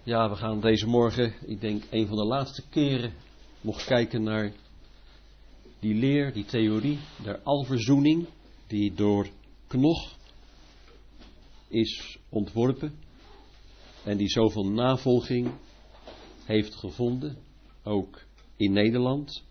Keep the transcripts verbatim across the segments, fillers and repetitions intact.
Ja, we gaan deze morgen, ik denk een van de laatste keren, nog kijken naar die leer, die theorie der alverzoening, die door Knoch is ontworpen en die zoveel navolging heeft gevonden, ook in Nederland.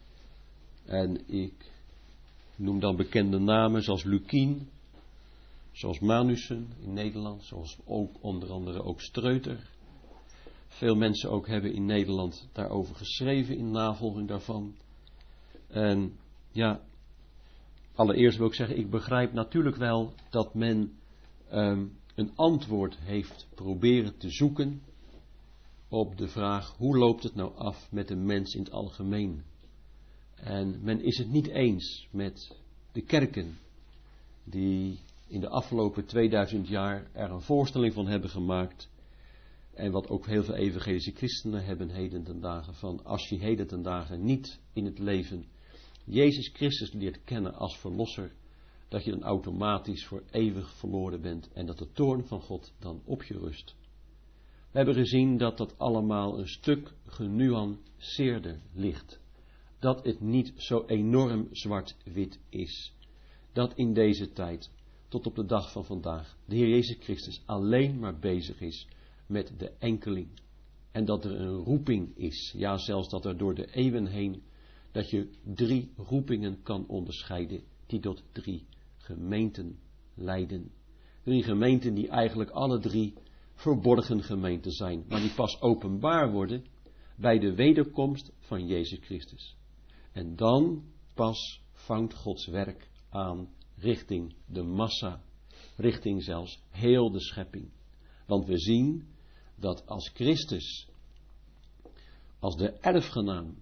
En ik noem dan bekende namen zoals Lukien, zoals Manussen in Nederland, zoals ook onder andere ook Streuter. Veel mensen ook hebben in Nederland daarover geschreven in navolging daarvan. En ja, allereerst wil ik zeggen, ik begrijp natuurlijk wel dat men um, een antwoord heeft proberen te zoeken op de vraag, hoe loopt het nou af met de mens in het algemeen? En men is het niet eens met de kerken die in de afgelopen tweeduizend jaar er een voorstelling van hebben gemaakt. En wat ook heel veel evangelische christenen hebben heden ten dagen van, als je heden ten dagen niet in het leven Jezus Christus leert kennen als verlosser, dat je dan automatisch voor eeuwig verloren bent en dat de toorn van God dan op je rust. We hebben gezien dat dat allemaal een stuk genuanceerder ligt. Dat het niet zo enorm zwart-wit is. Dat in deze tijd, tot op de dag van vandaag, de Heer Jezus Christus alleen maar bezig is met de enkeling. En dat er een roeping is, ja zelfs dat er door de eeuwen heen, dat je drie roepingen kan onderscheiden, die tot drie gemeenten leiden. Drie gemeenten die eigenlijk alle drie verborgen gemeenten zijn, maar die pas openbaar worden bij de wederkomst van Jezus Christus. En dan pas vangt Gods werk aan richting de massa, richting zelfs heel de schepping. Want we zien dat als Christus, als de erfgenaam,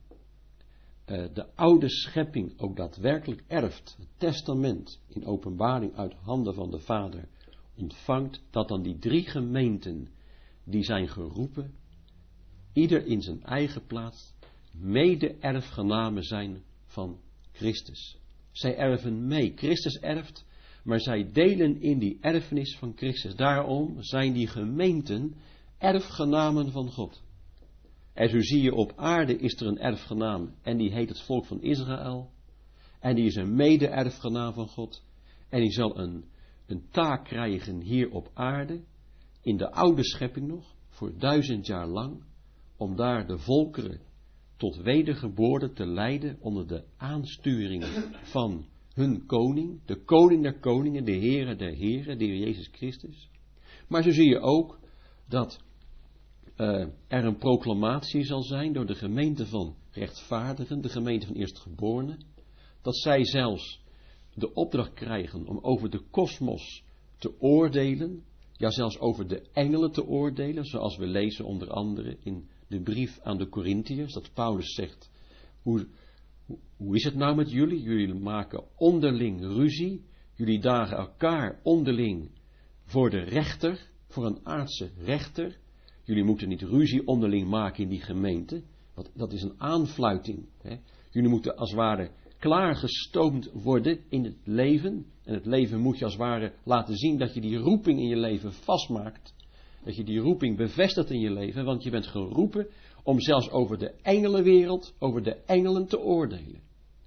de oude schepping ook daadwerkelijk erft, het testament in openbaring uit handen van de Vader ontvangt, dat dan die drie gemeenten die zijn geroepen, ieder in zijn eigen plaats, mede-erfgenamen zijn van Christus. Zij erven mee. Christus erft, maar zij delen in die erfenis van Christus. Daarom zijn die gemeenten erfgenamen van God. En zo zie je op aarde is er een erfgenaam en die heet het volk van Israël. En die is een mede-erfgenaam van God. En die zal een, een taak krijgen hier op aarde, in de oude schepping nog, voor duizend jaar lang, om daar de volkeren tot wedergeboorte te leiden onder de aansturing van hun koning, de koning der koningen, de Heere der heren, de Heer Jezus Christus. Maar zo zie je ook dat uh, er een proclamatie zal zijn door de gemeente van rechtvaardigen, de gemeente van eerstgeborenen, dat zij zelfs de opdracht krijgen om over de kosmos te oordelen, ja zelfs over de engelen te oordelen, zoals we lezen onder andere in de brief aan de Korintiërs, dat Paulus zegt, hoe, hoe is het nou met jullie? Jullie maken onderling ruzie, jullie dagen elkaar onderling voor de rechter, voor een aardse rechter. Jullie moeten niet ruzie onderling maken in die gemeente, want dat is een aanfluiting. Hè? Jullie moeten als het ware klaargestoomd worden in het leven, en het leven moet je als het ware laten zien dat je die roeping in je leven vastmaakt. Dat je die roeping bevestigt in je leven, want je bent geroepen om zelfs over de engelenwereld, over de engelen te oordelen.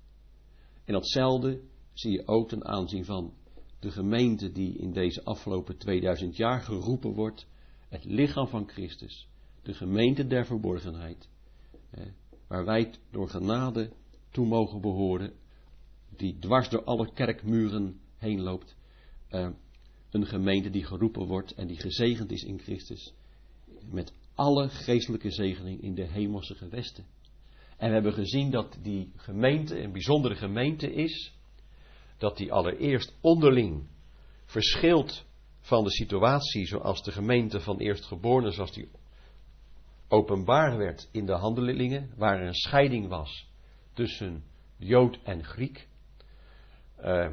En datzelfde zie je ook ten aanzien van de gemeente die in deze afgelopen tweeduizend jaar geroepen wordt, het lichaam van Christus, de gemeente der verborgenheid, waar wij door genade toe mogen behoren, die dwars door alle kerkmuren heen loopt, een gemeente die geroepen wordt en die gezegend is in Christus, met alle geestelijke zegening in de hemelse gewesten. En we hebben gezien dat die gemeente een bijzondere gemeente is, dat die allereerst onderling verschilt van de situatie zoals de gemeente van eerstgeborenen, zoals die openbaar werd in de handelingen, waar er een scheiding was tussen Jood en Griek. Uh,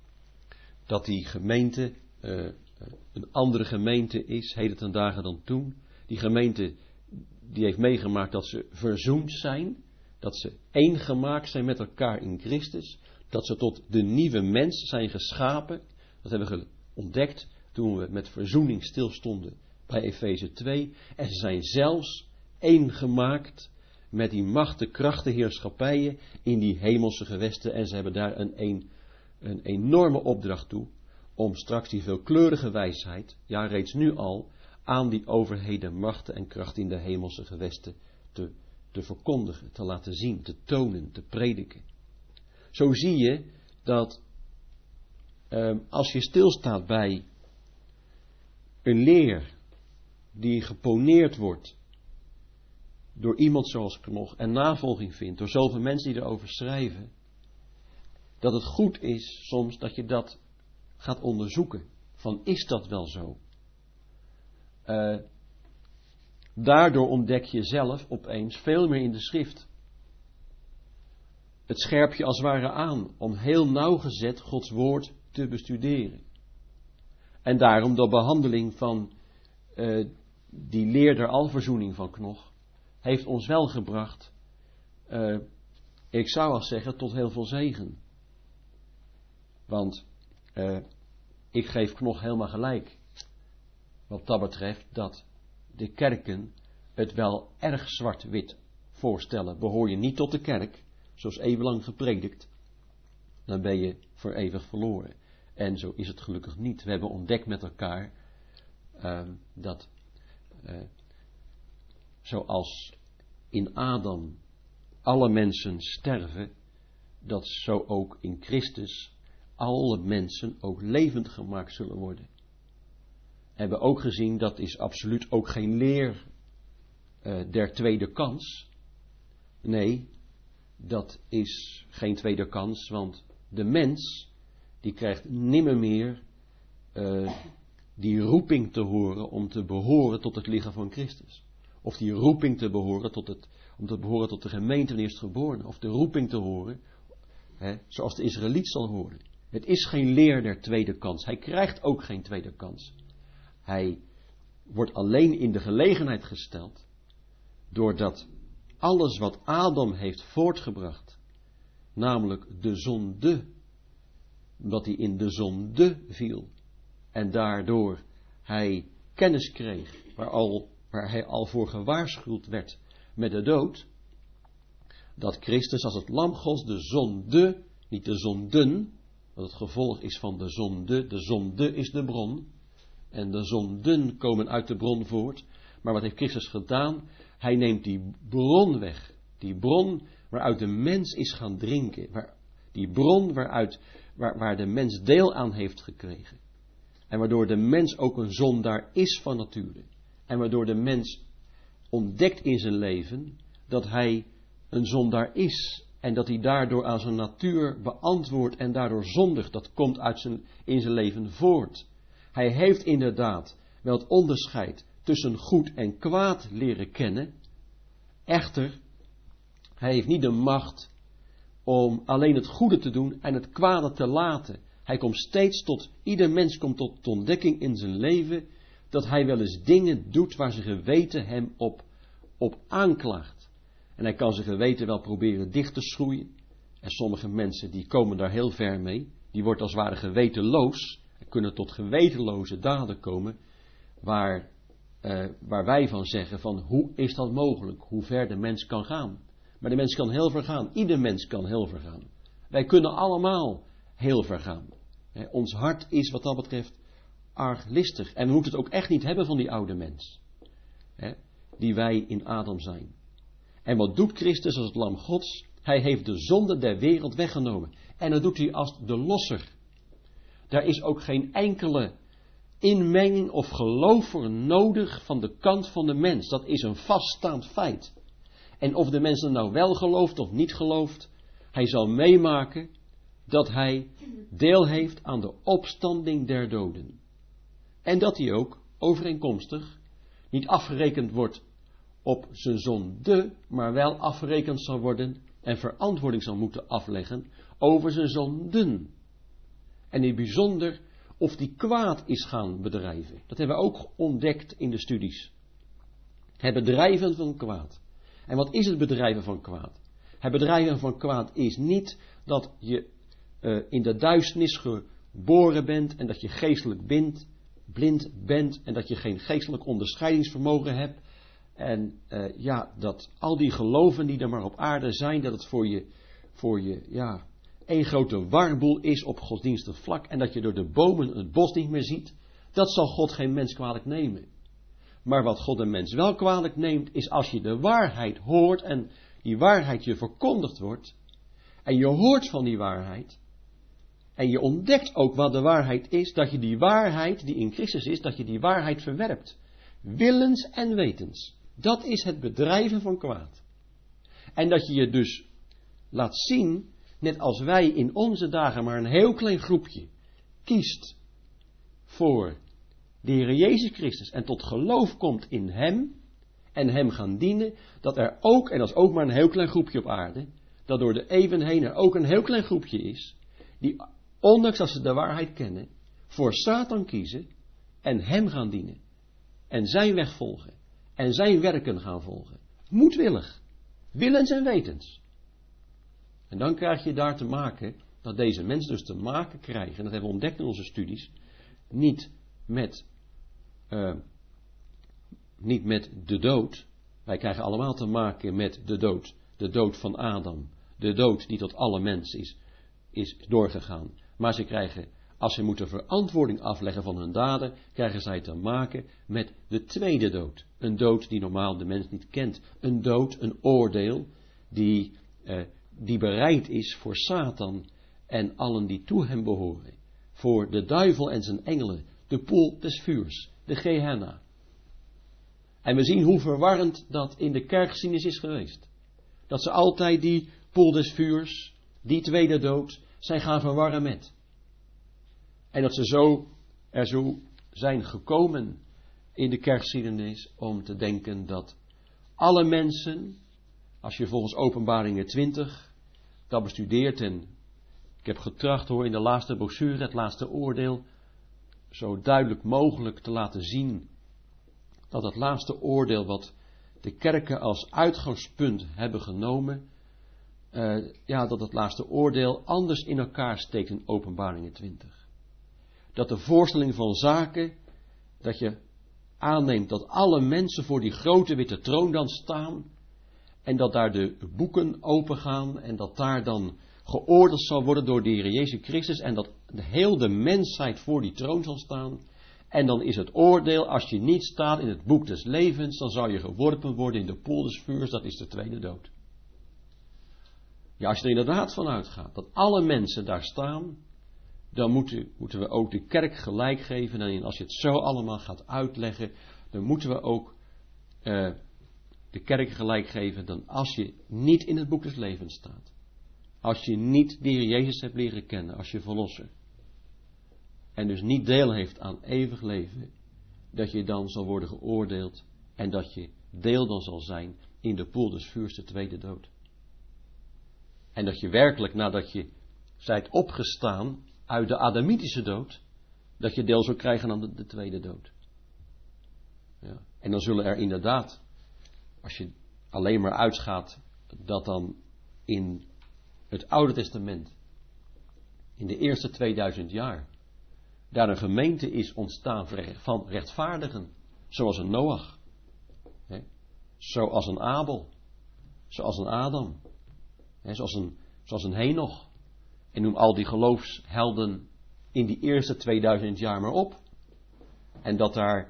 dat die gemeente uh, een andere gemeente is, heden ten dagen dan toen. Die gemeente die heeft meegemaakt dat ze verzoend zijn, dat ze één gemaakt zijn met elkaar in Christus, dat ze tot de nieuwe mens zijn geschapen. Dat hebben we ontdekt toen we met verzoening stilstonden bij Efeze twee. En ze zijn zelfs één gemaakt met die machten, krachten, heerschappijen in die hemelse gewesten. En ze hebben daar een, een, een enorme opdracht toe om straks die veelkleurige wijsheid, ja reeds nu al, aan die overheden, machten en krachten in de hemelse gewesten te, te verkondigen, te laten zien, te tonen, te prediken. Zo zie je dat um, als je stilstaat bij een leer die geponeerd wordt door iemand zoals Knoch en navolging vindt door zoveel mensen die erover schrijven, dat het goed is soms dat je dat gaat onderzoeken. Van is dat wel zo? Uh, daardoor ontdek je zelf opeens veel meer in de schrift. Het scherp je als het ware aan om heel nauwgezet Gods woord te bestuderen. En daarom de behandeling van uh, die leer der alverzoening van Knoch heeft ons wel gebracht, uh, ik zou wel zeggen, tot heel veel zegen. Want uh, ik geef Knoch helemaal gelijk. Wat dat betreft dat de kerken het wel erg zwart-wit voorstellen. Behoor je niet tot de kerk, zoals eeuwenlang gepredikt, dan ben je voor eeuwig verloren. En zo is het gelukkig niet. We hebben ontdekt met elkaar uh, dat uh, zoals in Adam alle mensen sterven, dat zo ook in Christus alle mensen ook levend gemaakt zullen worden. We hebben ook gezien, dat is absoluut ook geen leer uh, der tweede kans. Nee, dat is geen tweede kans, want de mens, die krijgt nimmer meer uh, die roeping te horen om te behoren tot het lichaam van Christus. Of die roeping te behoren tot het, om te behoren tot de gemeente van eerstgeborenen. Of de roeping te horen, hè, zoals de Israëliet zal horen. Het is geen leer der tweede kans. Hij krijgt ook geen tweede kans. Hij wordt alleen in de gelegenheid gesteld, doordat alles wat Adam heeft voortgebracht, namelijk de zonde, dat hij in de zonde viel, en daardoor hij kennis kreeg, waar, al, waar hij al voor gewaarschuwd werd met de dood, dat Christus als het lam Gods de zonde, niet de zonden, wat het gevolg is van de zonde, de zonde is de bron, en de zonden komen uit de bron voort. Maar wat heeft Christus gedaan? Hij neemt die bron weg. Die bron waaruit de mens is gaan drinken. Waar, die bron waaruit, waar, waar de mens deel aan heeft gekregen. En waardoor de mens ook een zondaar is van nature. En waardoor de mens ontdekt in zijn leven dat hij een zondaar is. En dat hij daardoor aan zijn natuur beantwoordt en daardoor zondigt. Dat komt uit zijn, in zijn leven voort. Hij heeft inderdaad wel het onderscheid tussen goed en kwaad leren kennen. Echter, hij heeft niet de macht om alleen het goede te doen en het kwade te laten. Hij komt steeds tot, ieder mens komt tot ontdekking in zijn leven, dat hij wel eens dingen doet waar zijn geweten hem op, op aanklaagt. En hij kan zijn geweten wel proberen dicht te schroeien. En sommige mensen die komen daar heel ver mee. Die wordt als het ware gewetenloos. En kunnen tot gewetenloze daden komen. Waar, uh, waar wij van zeggen van hoe is dat mogelijk? Hoe ver de mens kan gaan. Maar de mens kan heel ver gaan. Ieder mens kan heel ver gaan. Wij kunnen allemaal heel ver gaan. He, ons hart is wat dat betreft arglistig. En we moeten het ook echt niet hebben van die oude mens. He, die wij in Adam zijn. En wat doet Christus als het lam Gods? Hij heeft de zonde der wereld weggenomen. En dat doet hij als de losser. Daar is ook geen enkele inmenging of geloof voor nodig van de kant van de mens. Dat is een vaststaand feit. En of de mens er nou wel gelooft of niet gelooft, hij zal meemaken dat hij deel heeft aan de opstanding der doden. En dat hij ook overeenkomstig niet afgerekend wordt op zijn zonde, maar wel afgerekend zal worden en verantwoording zal moeten afleggen over zijn zonden. En in het bijzonder of die kwaad is gaan bedrijven. Dat hebben we ook ontdekt in de studies. Het bedrijven van kwaad. En wat is het bedrijven van kwaad? Het bedrijven van kwaad is niet dat je uh, in de duisternis geboren bent en dat je geestelijk blind, blind bent en dat je geen geestelijk onderscheidingsvermogen hebt. En uh, ja, dat al die geloven die er maar op aarde zijn, dat het voor je, voor je ja, één grote warboel is op godsdienstig vlak. En dat je door de bomen het bos niet meer ziet. Dat zal God geen mens kwalijk nemen. Maar wat God een mens wel kwalijk neemt, is als je de waarheid hoort en die waarheid je verkondigd wordt. En je hoort van die waarheid. En je ontdekt ook wat de waarheid is, dat je die waarheid die in Christus is, dat je die waarheid verwerpt. Willens en wetens. Dat is het bedrijven van kwaad. En dat je je dus laat zien, net als wij in onze dagen maar een heel klein groepje kiest voor de Heer Jezus Christus en tot geloof komt in Hem en Hem gaan dienen, dat er ook, en dat is ook maar een heel klein groepje op aarde, dat door de eeuwen heen er ook een heel klein groepje is, die ondanks dat ze de waarheid kennen, voor Satan kiezen en Hem gaan dienen. En zijn weg volgen. En zijn werken gaan volgen. Moedwillig. Willens en wetens. En dan krijg je daar te maken, dat deze mensen dus te maken krijgen, en dat hebben we ontdekt in onze studies, niet met, uh, niet met de dood. Wij krijgen allemaal te maken met de dood. De dood van Adam. De dood die tot alle mensen is, is doorgegaan. Maar ze krijgen, als ze moeten verantwoording afleggen van hun daden, krijgen zij te maken met de tweede dood. Een dood die normaal de mens niet kent. Een dood, een oordeel, die, eh, die bereid is voor Satan en allen die toe hem behoren. Voor de duivel en zijn engelen, de poel des vuurs, de Gehenna. En we zien hoe verwarrend dat in de kerkgeschiedenis is geweest. Dat ze altijd die poel des vuurs, die tweede dood, zijn gaan verwarren met. En dat ze zo er zo zijn gekomen in de kerkgeschiedenis om te denken dat alle mensen, als je volgens Openbaringen twintig dat bestudeert, en ik heb getracht hoor in de laatste brochure, het laatste oordeel, zo duidelijk mogelijk te laten zien dat het laatste oordeel wat de kerken als uitgangspunt hebben genomen, uh, ja, dat het laatste oordeel anders in elkaar steekt in Openbaringen twintig. Dat de voorstelling van zaken, dat je aanneemt dat alle mensen voor die grote witte troon dan staan, en dat daar de boeken opengaan, en dat daar dan geoordeeld zal worden door de Heer Jezus Christus, en dat de heel de mensheid voor die troon zal staan. En dan is het oordeel, als je niet staat in het boek des levens, dan zal je geworpen worden in de poel des vuurs, dat is de tweede dood. Ja, als je er inderdaad van uitgaat dat alle mensen daar staan, dan moeten, moeten we ook de kerk gelijk geven. En als je het zo allemaal gaat uitleggen, dan moeten we ook uh, de kerk gelijk geven dan als je niet in het boek des levens staat. Als je niet de Heer Jezus hebt leren kennen als je verlosser. En dus niet deel heeft aan eeuwig leven, dat je dan zal worden geoordeeld en dat je deel dan zal zijn in de poel des vuurs, de tweede dood. En dat je werkelijk nadat je zijt opgestaan uit de Adamitische dood, dat je deel zal krijgen aan de, de tweede dood. Ja. En dan zullen er inderdaad, als je alleen maar uitgaat, dat dan in het Oude Testament, in de eerste tweeduizend jaar, daar een gemeente is ontstaan van rechtvaardigen, zoals een Noach, hè, zoals een Abel, zoals een Adam, hè, zoals een, zoals een Henoch. En noem al die geloofshelden in die eerste tweeduizend jaar maar op. En dat daar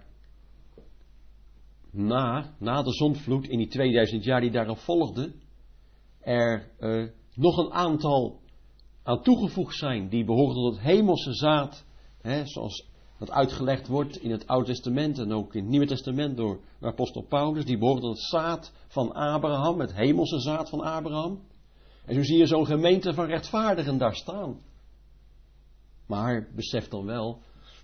na, na de zondvloed in die tweeduizend jaar die daarop volgden, er uh, nog een aantal aan toegevoegd zijn die behoren tot het hemelse zaad, hè, zoals dat uitgelegd wordt in het Oude Testament en ook in het Nieuwe Testament door apostel Paulus, die behoren tot het zaad van Abraham, het hemelse zaad van Abraham. En zo zie je zo'n gemeente van rechtvaardigen daar staan. Maar besef dan wel,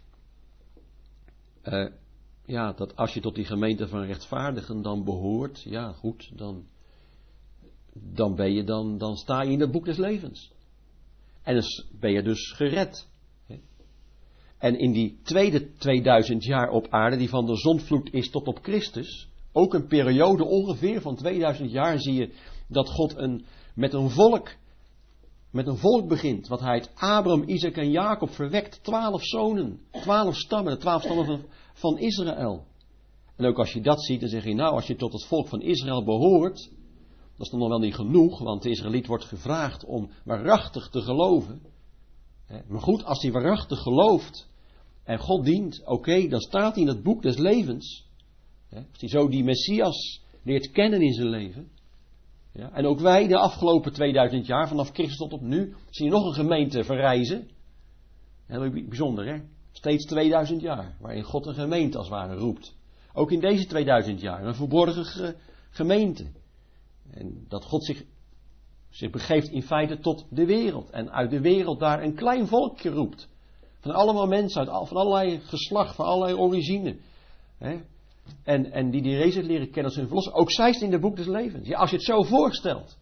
uh, ja, dat als je tot die gemeente van rechtvaardigen dan behoort, ja goed, dan, dan ben je dan, dan sta je in het boek des levens. En dan ben je dus gered. En in die tweede tweeduizend jaar op aarde, die van de zondvloed is tot op Christus, ook een periode ongeveer van tweeduizend jaar, zie je dat God een, met een volk met een volk begint, wat hij uit Abraham, Isaac en Jacob verwekt. Twaalf zonen, twaalf stammen, de twaalf stammen van, van Israël. En ook als je dat ziet, dan zeg je, nou, als je tot het volk van Israël behoort, dat is dan nog wel niet genoeg, want de Israëliet wordt gevraagd om waarachtig te geloven. Maar goed, als hij waarachtig gelooft en God dient, oké, okay, dan staat hij in het boek des levens. Als hij zo die Messias leert kennen in zijn leven. Ja, en ook wij de afgelopen tweeduizend jaar, vanaf Christus tot op nu, zien nog een gemeente verrijzen. Heel bijzonder, hè? Steeds tweeduizend jaar, waarin God een gemeente als het ware roept. Ook in deze tweeduizend jaar, een verborgen ge- gemeente. En dat God zich, zich begeeft in feite tot de wereld. En uit de wereld daar een klein volkje roept. Van allemaal mensen, uit, van allerlei geslacht, van allerlei origine. Hè? En, en die die Jezus leren kennen als hun verlosser. Ook zij staan in het boek des levens. Ja, als je het zo voorstelt.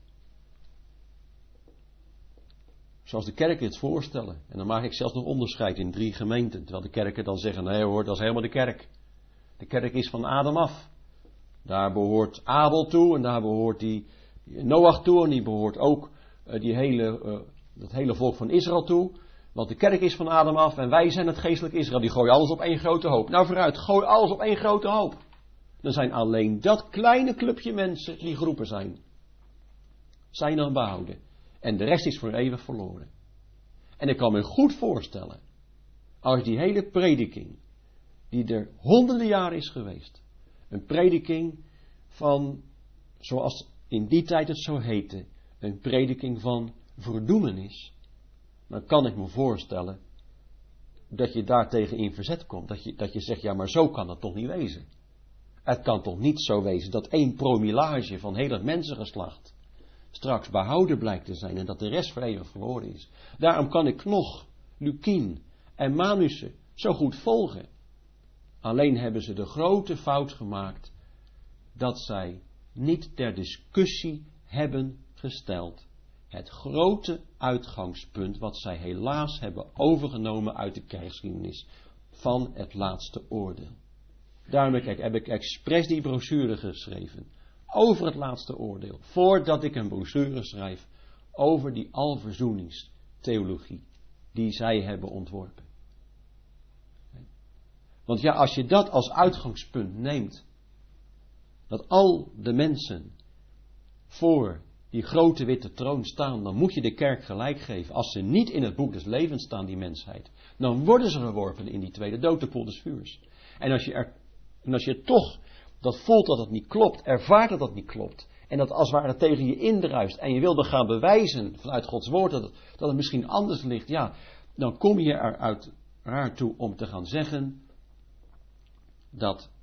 Zoals de kerken het voorstellen. En dan maak ik zelfs nog onderscheid in drie gemeenten. Terwijl de kerken dan zeggen, nee hoor, dat is helemaal de kerk. De kerk is van Adam af. Daar behoort Abel toe en daar behoort die Noach toe. En die behoort ook uh, die hele, uh, dat hele volk van Israël toe. Want de kerk is van Adam af en wij zijn het geestelijk Israël. Die gooien alles op één grote hoop. Nou vooruit, gooi alles op één grote hoop. Dan zijn alleen dat kleine clubje mensen die geroepen zijn. Zijn dan behouden. En de rest is voor eeuwig verloren. En ik kan me goed voorstellen. Als die hele prediking. Die er honderden jaren is geweest. Een prediking van, zoals in die tijd het zo heette. Een prediking van verdoemenis. Dan kan ik me voorstellen dat je daartegen in verzet komt. Dat je, dat je zegt, ja maar zo kan het toch niet wezen. Het kan toch niet zo wezen dat één promillage van heel het mensengeslacht straks behouden blijkt te zijn en dat de rest voor eeuwig verloren is. Daarom kan ik nog Lukien en Manussen zo goed volgen. Alleen hebben ze de grote fout gemaakt dat zij niet ter discussie hebben gesteld het grote uitgangspunt wat zij helaas hebben overgenomen uit de kerkgeschiedenis van het laatste oordeel. Daarom heb ik expres die brochure geschreven over het laatste oordeel, voordat ik een brochure schrijf over die alverzoeningstheologie die zij hebben ontworpen. Want ja, als je dat als uitgangspunt neemt, dat al de mensen voor die grote witte troon staan, dan moet je de kerk gelijk geven. Als ze niet in het boek des levens staan, die mensheid, dan worden ze geworpen in die tweede dood, de poel des vuurs. En als je er, en als je toch dat voelt dat het niet klopt, ervaart dat dat niet klopt, en dat als het ware tegen je indruist, en je wilde gaan bewijzen vanuit Gods woord dat het, dat het misschien anders ligt, ja, dan kom je er uiteraard toe om te gaan zeggen dat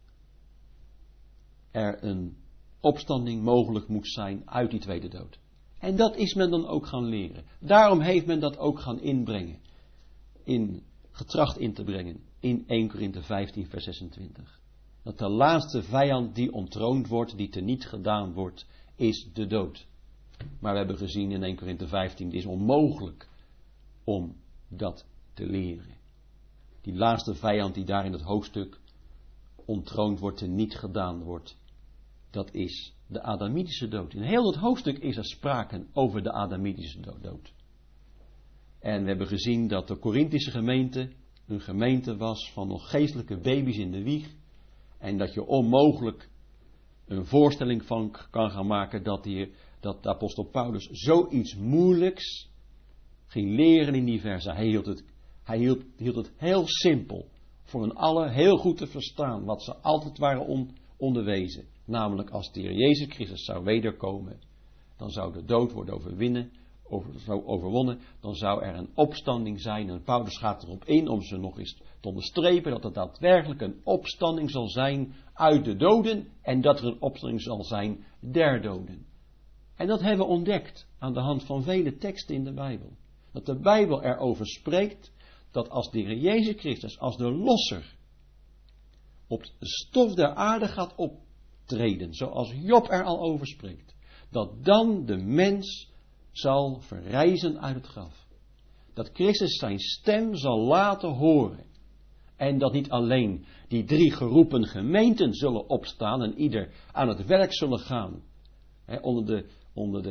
er een opstanding mogelijk moet zijn uit die tweede dood. En dat is men dan ook gaan leren. Daarom heeft men dat ook gaan inbrengen. In, getracht in te brengen. In Eerste Korinthe vijftien vers zesentwintig. Dat de laatste vijand die ontroond wordt, die teniet gedaan wordt, is de dood. Maar we hebben gezien in Eerste Korinthe vijftien, het is onmogelijk om dat te leren. Die laatste vijand die daar in het hoofdstuk ontroond wordt, teniet gedaan wordt. Dat is de Adamitische dood. In heel het hoofdstuk is er sprake over de Adamitische dood. En we hebben gezien dat de Korinthische gemeente een gemeente was van nog geestelijke baby's in de wieg. En dat je onmogelijk een voorstelling van kan gaan maken dat, die, dat de apostel Paulus zoiets moeilijks ging leren in die versen. Hij hield het, hij hield, hield het heel simpel. Voor hen allen heel goed te verstaan wat ze altijd waren on, onderwezen. Namelijk als de Heer Jezus Christus zou wederkomen, dan zou de dood worden overwinnen, over, zou overwonnen, dan zou er een opstanding zijn. En Paulus gaat erop in om ze nog eens te onderstrepen dat er daadwerkelijk een opstanding zal zijn uit de doden en dat er een opstanding zal zijn der doden. En dat hebben we ontdekt aan de hand van vele teksten in de Bijbel. Dat de Bijbel erover spreekt dat als de Heer Jezus Christus als de losser op de stof der aarde gaat optreden, zoals Job er al over spreekt, dat dan de mens zal verrijzen uit het graf. Dat Christus zijn stem zal laten horen. En dat niet alleen die drie geroepen gemeenten zullen opstaan en ieder aan het werk zullen gaan. Hè, onder, de, onder de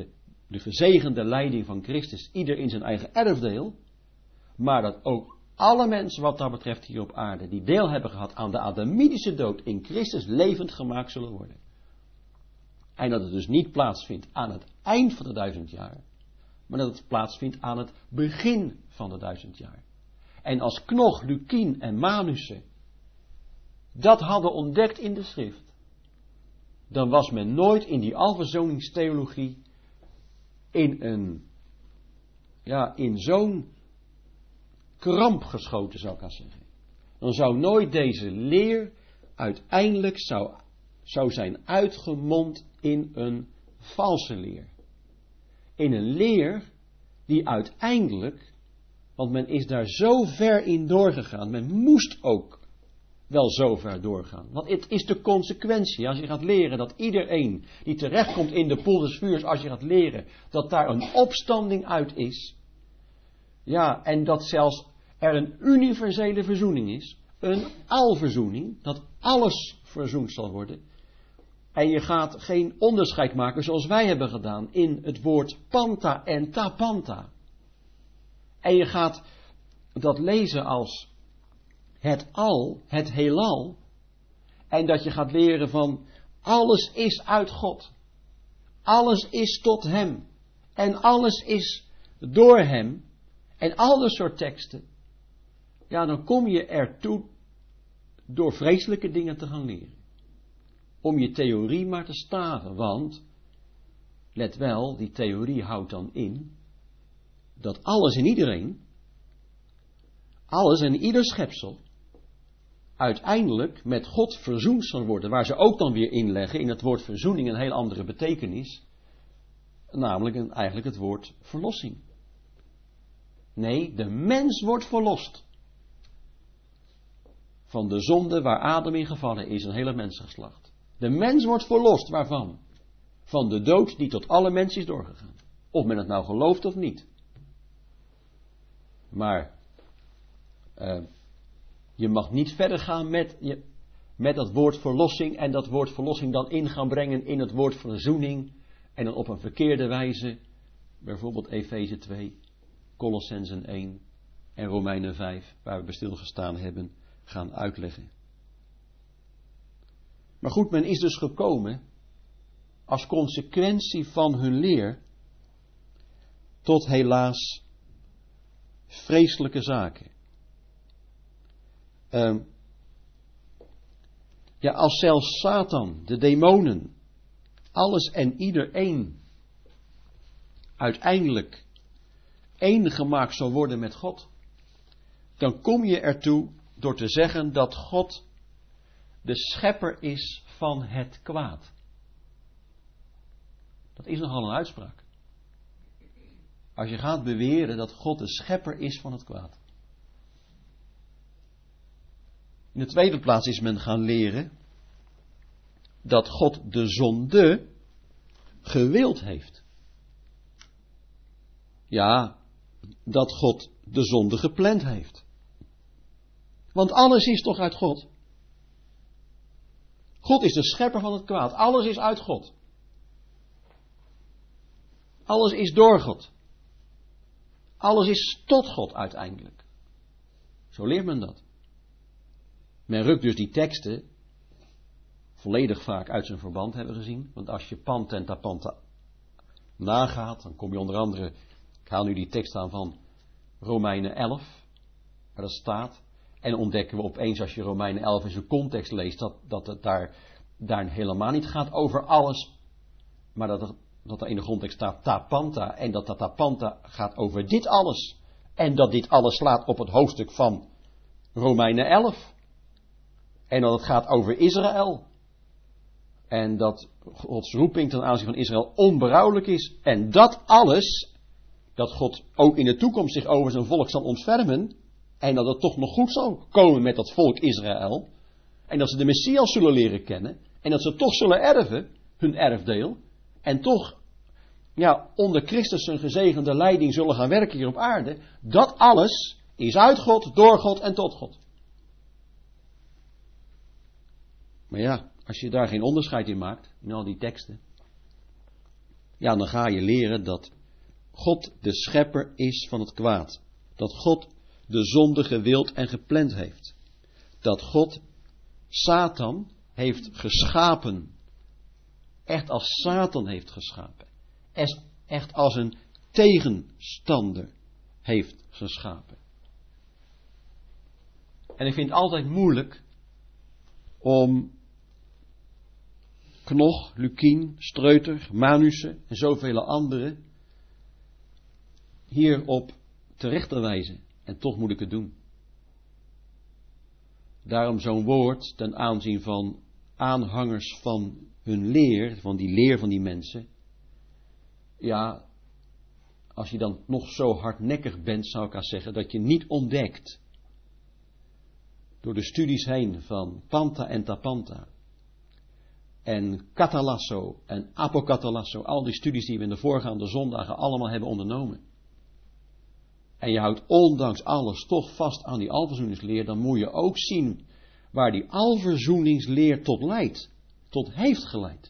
de gezegende leiding van Christus, ieder in zijn eigen erfdeel, maar dat ook alle mensen wat dat betreft hier op aarde, die deel hebben gehad aan de Adamitische dood, in Christus levend gemaakt zullen worden. En dat het dus niet plaatsvindt aan het eind van de duizend jaar, maar dat het plaatsvindt aan het begin van de duizend jaar. En als Knog, Lukien en Manussen dat hadden ontdekt in de schrift, dan was men nooit in die alverzoningstheologie in een, ja, in zo'n kramp geschoten, zou ik aan zeggen. Dan zou nooit deze leer uiteindelijk zou, zou zijn uitgemond in een valse leer. In een leer die uiteindelijk, want men is daar zo ver in doorgegaan, men moest ook wel zo ver doorgaan. Want het is de consequentie. Als je gaat leren dat iedereen die terechtkomt in de poel des vuurs, als je gaat leren dat daar een opstanding uit is. Ja, en dat zelfs er een universele verzoening is. Een alverzoening. Dat alles verzoend zal worden. En je gaat geen onderscheid maken zoals wij hebben gedaan in het woord panta en tapanta. En je gaat dat lezen als het al, het heelal. En dat je gaat leren van alles is uit God. Alles is tot hem. En alles is door hem. En al dat soort teksten. Ja, dan kom je ertoe door vreselijke dingen te gaan leren. Om je theorie maar te staven. Want, let wel, die theorie houdt dan in dat alles en iedereen, alles en ieder schepsel, uiteindelijk met God verzoend zal worden. Waar ze ook dan weer inleggen in het woord verzoening een heel andere betekenis. Namelijk een, eigenlijk het woord verlossing. Nee, de mens wordt verlost. Van de zonde waar Adam in gevallen is, een hele mensengeslacht. De mens wordt verlost, waarvan? Van de dood die tot alle mensen is doorgegaan. Of men het nou gelooft of niet. Maar uh, je mag niet verder gaan met, je, met dat woord verlossing en dat woord verlossing dan in gaan brengen in het woord verzoening en dan op een verkeerde wijze, bijvoorbeeld Efeze twee, Colossenzen één en Romeinen vijf, waar we bij stilgestaan hebben, gaan uitleggen. Maar goed, men is dus gekomen als consequentie van hun leer tot helaas vreselijke zaken. Uh, ja, als zelfs Satan, de demonen, alles en iedereen uiteindelijk één gemaakt zal worden met God, dan kom je ertoe door te zeggen dat God de schepper is van het kwaad. Dat is nogal een uitspraak. Als je gaat beweren dat God de schepper is van het kwaad. In de tweede plaats is men gaan leren dat God de zonde gewild heeft. Ja, dat God de zonde gepland heeft. Want alles is toch uit God? God is de schepper van het kwaad. Alles is uit God. Alles is door God. Alles is tot God uiteindelijk. Zo leert men dat. Men rukt dus die teksten volledig vaak uit zijn verband, hebben we gezien. Want als je panta en tapanta nagaat, dan kom je onder andere, ik haal nu die tekst aan van Romeinen elf, waar dat staat. En ontdekken we opeens, als je Romeinen elf in zijn context leest, dat, dat het daar, daar helemaal niet gaat over alles. Maar dat er, dat er in de grondtekst staat tapanta. En dat dat tapanta gaat over dit alles. En dat dit alles slaat op het hoofdstuk van Romeinen elf. En dat het gaat over Israël. En dat Gods roeping ten aanzien van Israël onberouwelijk is. En dat alles, dat God ook in de toekomst zich over zijn volk zal ontfermen. En dat het toch nog goed zal komen met dat volk Israël. En dat ze de Messias zullen leren kennen. En dat ze toch zullen erven, hun erfdeel. En toch, ja, onder Christus zijn gezegende leiding zullen gaan werken hier op aarde. Dat alles is uit God, door God en tot God. Maar ja, als je daar geen onderscheid in maakt, in al die teksten. ja, dan ga je leren dat God de schepper is van het kwaad. Dat God de zonde gewild en gepland heeft. Dat God Satan heeft geschapen. Echt als Satan heeft geschapen. Echt als een tegenstander heeft geschapen. En ik vind het altijd moeilijk om Knoch, Lukien, Streuter, Manussen en zoveel anderen hierop terecht te wijzen. En toch moet ik het doen. Daarom zo'n woord ten aanzien van aanhangers van hun leer, van die leer van die mensen. Ja, als je dan nog zo hardnekkig bent, zou ik al zeggen, dat je niet ontdekt, door de studies heen van Panta en Tapanta, en Catalasso en Apocatalasso, al die studies die we in de voorgaande zondagen allemaal hebben ondernomen. En je houdt ondanks alles toch vast aan die alverzoeningsleer, dan moet je ook zien waar die alverzoeningsleer tot leidt, tot heeft geleid.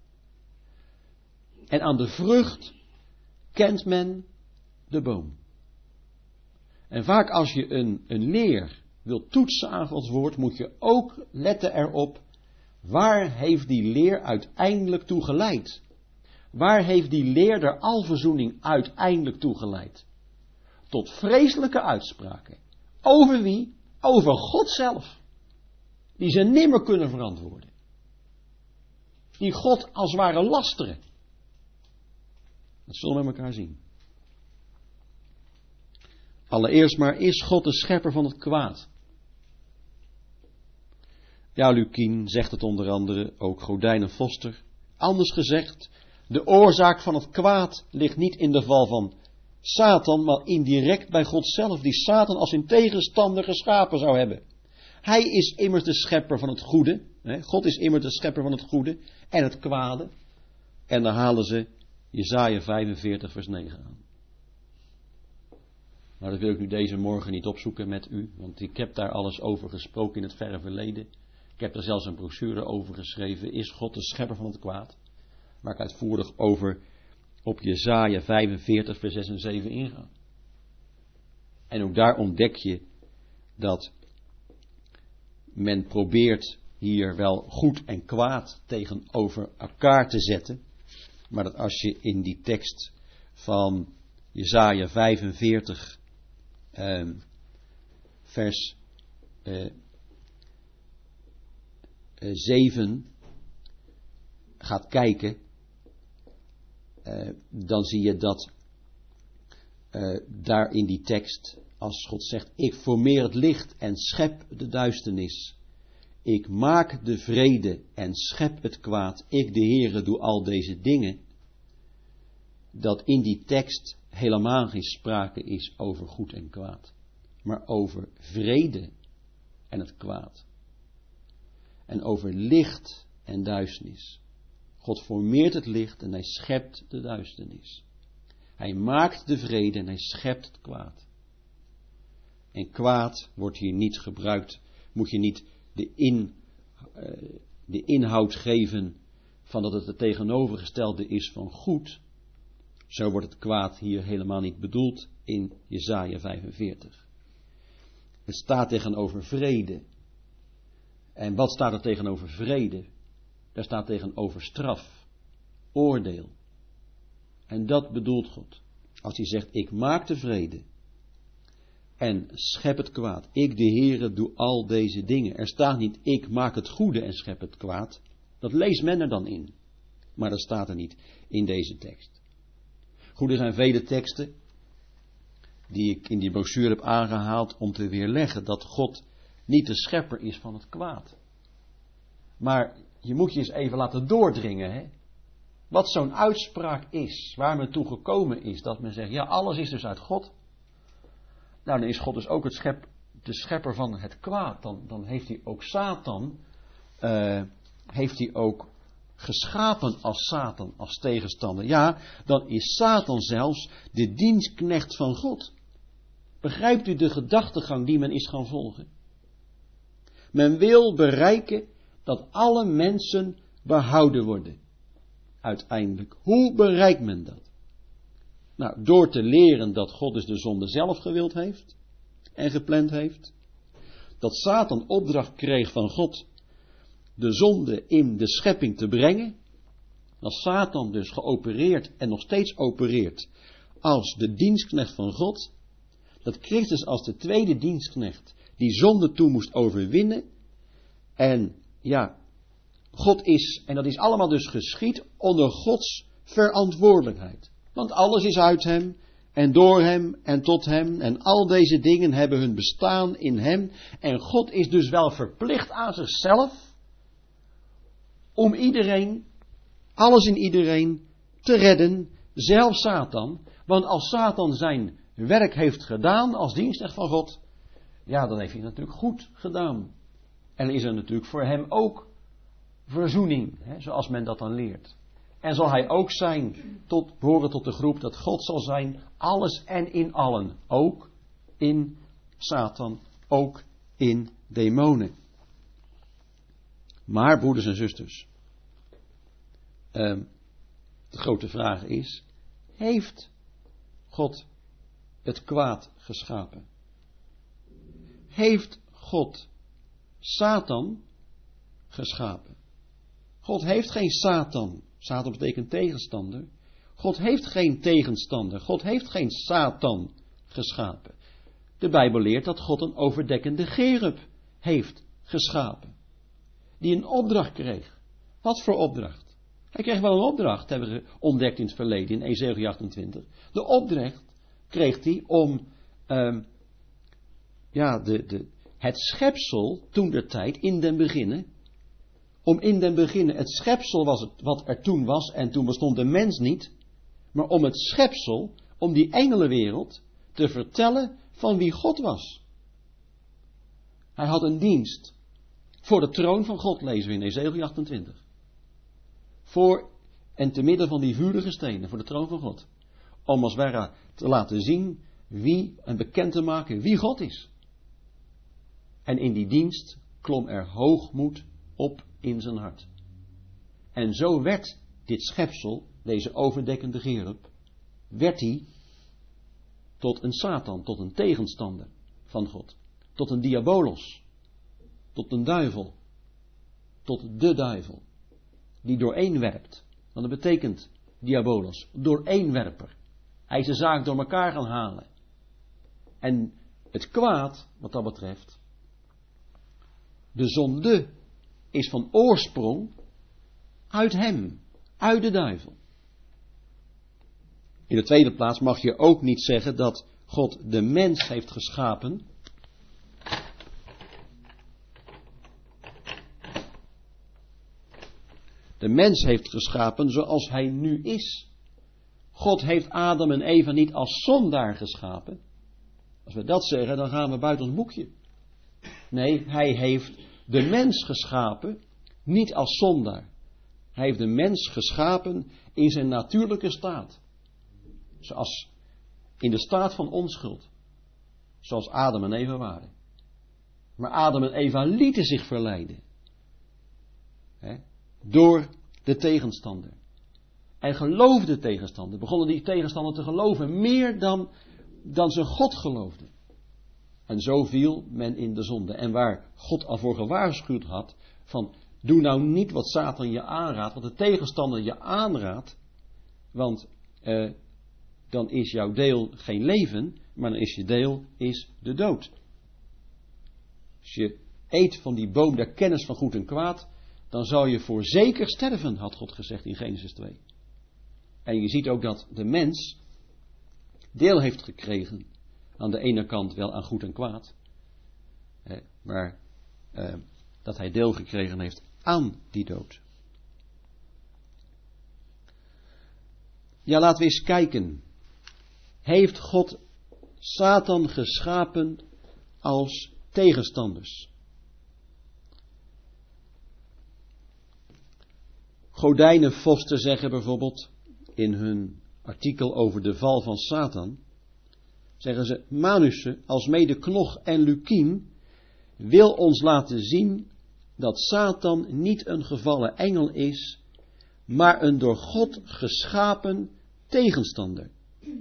En aan de vrucht kent men de boom. En vaak als je een, een leer wilt toetsen aan Gods woord, moet je ook letten erop, waar heeft die leer uiteindelijk toe geleid? Waar heeft die leer der alverzoening uiteindelijk toe geleid? Tot vreselijke uitspraken. Over wie? Over God zelf. Die ze nimmer kunnen verantwoorden. Die God als het ware lasteren. Dat zullen we met elkaar zien. Allereerst maar, is God de schepper van het kwaad? Ja, Lukien zegt het onder andere, ook Godijn en Foster. Anders gezegd, de oorzaak van het kwaad ligt niet in de val van Satan, maar indirect bij God zelf, die Satan als zijn tegenstander geschapen zou hebben. Hij is immers de schepper van het goede. Hè? God is immers de schepper van het goede en het kwade. En dan halen ze Jesaja vijfenveertig vers negen aan. Maar dat wil ik nu deze morgen niet opzoeken met u, want ik heb daar alles over gesproken in het verre verleden. Ik heb er zelfs een brochure over geschreven, is God de schepper van het kwaad? Waar ik uitvoerig over op Jesaja vijfenveertig vers zes en zeven inga. En ook daar ontdek je dat men probeert hier wel goed en kwaad tegenover elkaar te zetten. Maar dat als je in die tekst van Jesaja vijfenveertig eh, vers eh, zeven gaat kijken, uh, dan zie je dat uh, daar in die tekst, als God zegt, ik formeer het licht en schep de duisternis. Ik maak de vrede en schep het kwaad. Ik, de Heere, doe al deze dingen. Dat in die tekst helemaal geen sprake is over goed en kwaad, maar over vrede en het kwaad. En over licht en duisternis. God formeert het licht en hij schept de duisternis. Hij maakt de vrede en hij schept het kwaad. En kwaad wordt hier niet gebruikt, moet je niet de, in, uh, de inhoud geven van dat het het tegenovergestelde is van goed. Zo wordt het kwaad hier helemaal niet bedoeld in Jesaja vijfenveertig. Het staat tegenover vrede. En wat staat er tegenover vrede? Daar staat tegenover straf, oordeel. En dat bedoelt God. Als hij zegt, ik maak de vrede en schep het kwaad. Ik, de Heere, doe al deze dingen. Er staat niet, ik maak het goede en schep het kwaad. Dat leest men er dan in. Maar dat staat er niet in deze tekst. Goed, er zijn vele teksten die ik in die brochure heb aangehaald om te weerleggen dat God niet de schepper is van het kwaad. Maar je moet je eens even laten doordringen, hè? Wat zo'n uitspraak is, waar men toe gekomen is, dat men zegt, ja, alles is dus uit God. Nou, dan is God dus ook het schep, de schepper van het kwaad. Dan, dan heeft hij ook Satan, uh, heeft hij ook geschapen als Satan, als tegenstander. Ja, dan is Satan zelfs de dienstknecht van God. Begrijpt u de gedachtegang die men is gaan volgen? Men wil bereiken dat alle mensen behouden worden. uiteindelijk. Hoe bereikt men dat? Nou, door te leren dat God dus de zonde zelf gewild heeft en gepland heeft. Dat Satan opdracht kreeg van God de zonde in de schepping te brengen. Dat Satan dus geopereerd en nog steeds opereert als de dienstknecht van God. Dat Christus als de tweede dienstknecht die zonde toe moest overwinnen. En ja, God is, en dat is allemaal dus geschied onder Gods verantwoordelijkheid. Want alles is uit hem en door hem en tot hem en al deze dingen hebben hun bestaan in hem. En God is dus wel verplicht aan zichzelf om iedereen, alles in iedereen te redden, zelfs Satan. Want als Satan zijn werk heeft gedaan als dienstknecht van God, ja, dan heeft hij het natuurlijk goed gedaan. En is er natuurlijk voor hem ook verzoening, hè, zoals men dat dan leert. En zal hij ook zijn, tot, behoren tot de groep dat God zal zijn, alles en in allen. Ook in Satan, ook in demonen. Maar, broeders en zusters, uh, de grote vraag is, heeft God het kwaad geschapen? Heeft God Satan geschapen? God heeft geen Satan. Satan betekent tegenstander. God heeft geen tegenstander. God heeft geen Satan geschapen. De Bijbel leert dat God een overdekkende cherub heeft geschapen. Die een opdracht kreeg. Wat voor opdracht? Hij kreeg wel een opdracht, hebben ze ontdekt in het verleden, in Ezechiël achtentwintig. De opdracht kreeg hij om um, ja, de, de, het schepsel toen der tijd in den beginnen. Om in den beginnen, het schepsel was het wat er toen was en toen bestond de mens niet. Maar om het schepsel, om die engelenwereld te vertellen van wie God was. Hij had een dienst voor de troon van God, lezen we in Ezechiël achtentwintig. Voor en te midden van die vurige stenen, voor de troon van God. Om als het ware te laten zien wie en bekend te maken wie God is. En in die dienst klom er hoogmoed op in zijn hart. En zo werd dit schepsel, deze overdekkende cherub, werd hij tot een Satan, tot een tegenstander van God. Tot een diabolos. Tot een duivel. Tot de duivel. Die dooreenwerpt. Want dat betekent diabolos. Dooreenwerper. Hij is de zaak door elkaar gaan halen. En het kwaad, wat dat betreft, de zonde is van oorsprong uit hem, uit de duivel. In de tweede plaats mag je ook niet zeggen dat God de mens heeft geschapen de mens heeft geschapen zoals hij nu is. God heeft Adam en Eva niet als zondaar geschapen. Als we dat zeggen, dan gaan we buiten ons boekje. Nee, hij heeft de mens geschapen, niet als zondaar. Hij heeft de mens geschapen in zijn natuurlijke staat. Zoals in de staat van onschuld. Zoals Adam en Eva waren. Maar Adam en Eva lieten zich verleiden. He, door de tegenstander. En geloofde de tegenstander. Begonnen die tegenstander te geloven meer dan, dan ze God geloofden. En zo viel men in de zonde. En waar God al voor gewaarschuwd had, van doe nou niet wat Satan je aanraadt, wat de tegenstander je aanraadt, want eh, dan is jouw deel geen leven, maar dan is je deel is de dood. Als je eet van die boom der kennis van goed en kwaad, dan zal je voorzeker sterven, had God gezegd in Genesis twee. En je ziet ook dat de mens deel heeft gekregen, aan de ene kant wel aan goed en kwaad, eh, maar eh, dat hij deel gekregen heeft aan die dood. Ja, laten we eens kijken. Heeft God Satan geschapen als tegenstanders? Gordijnenvorsten zeggen bijvoorbeeld in hun artikel over de val van Satan, zeggen ze, Manussen, als mede Knog en Lukien, wil ons laten zien dat Satan niet een gevallen engel is, maar een door God geschapen tegenstander.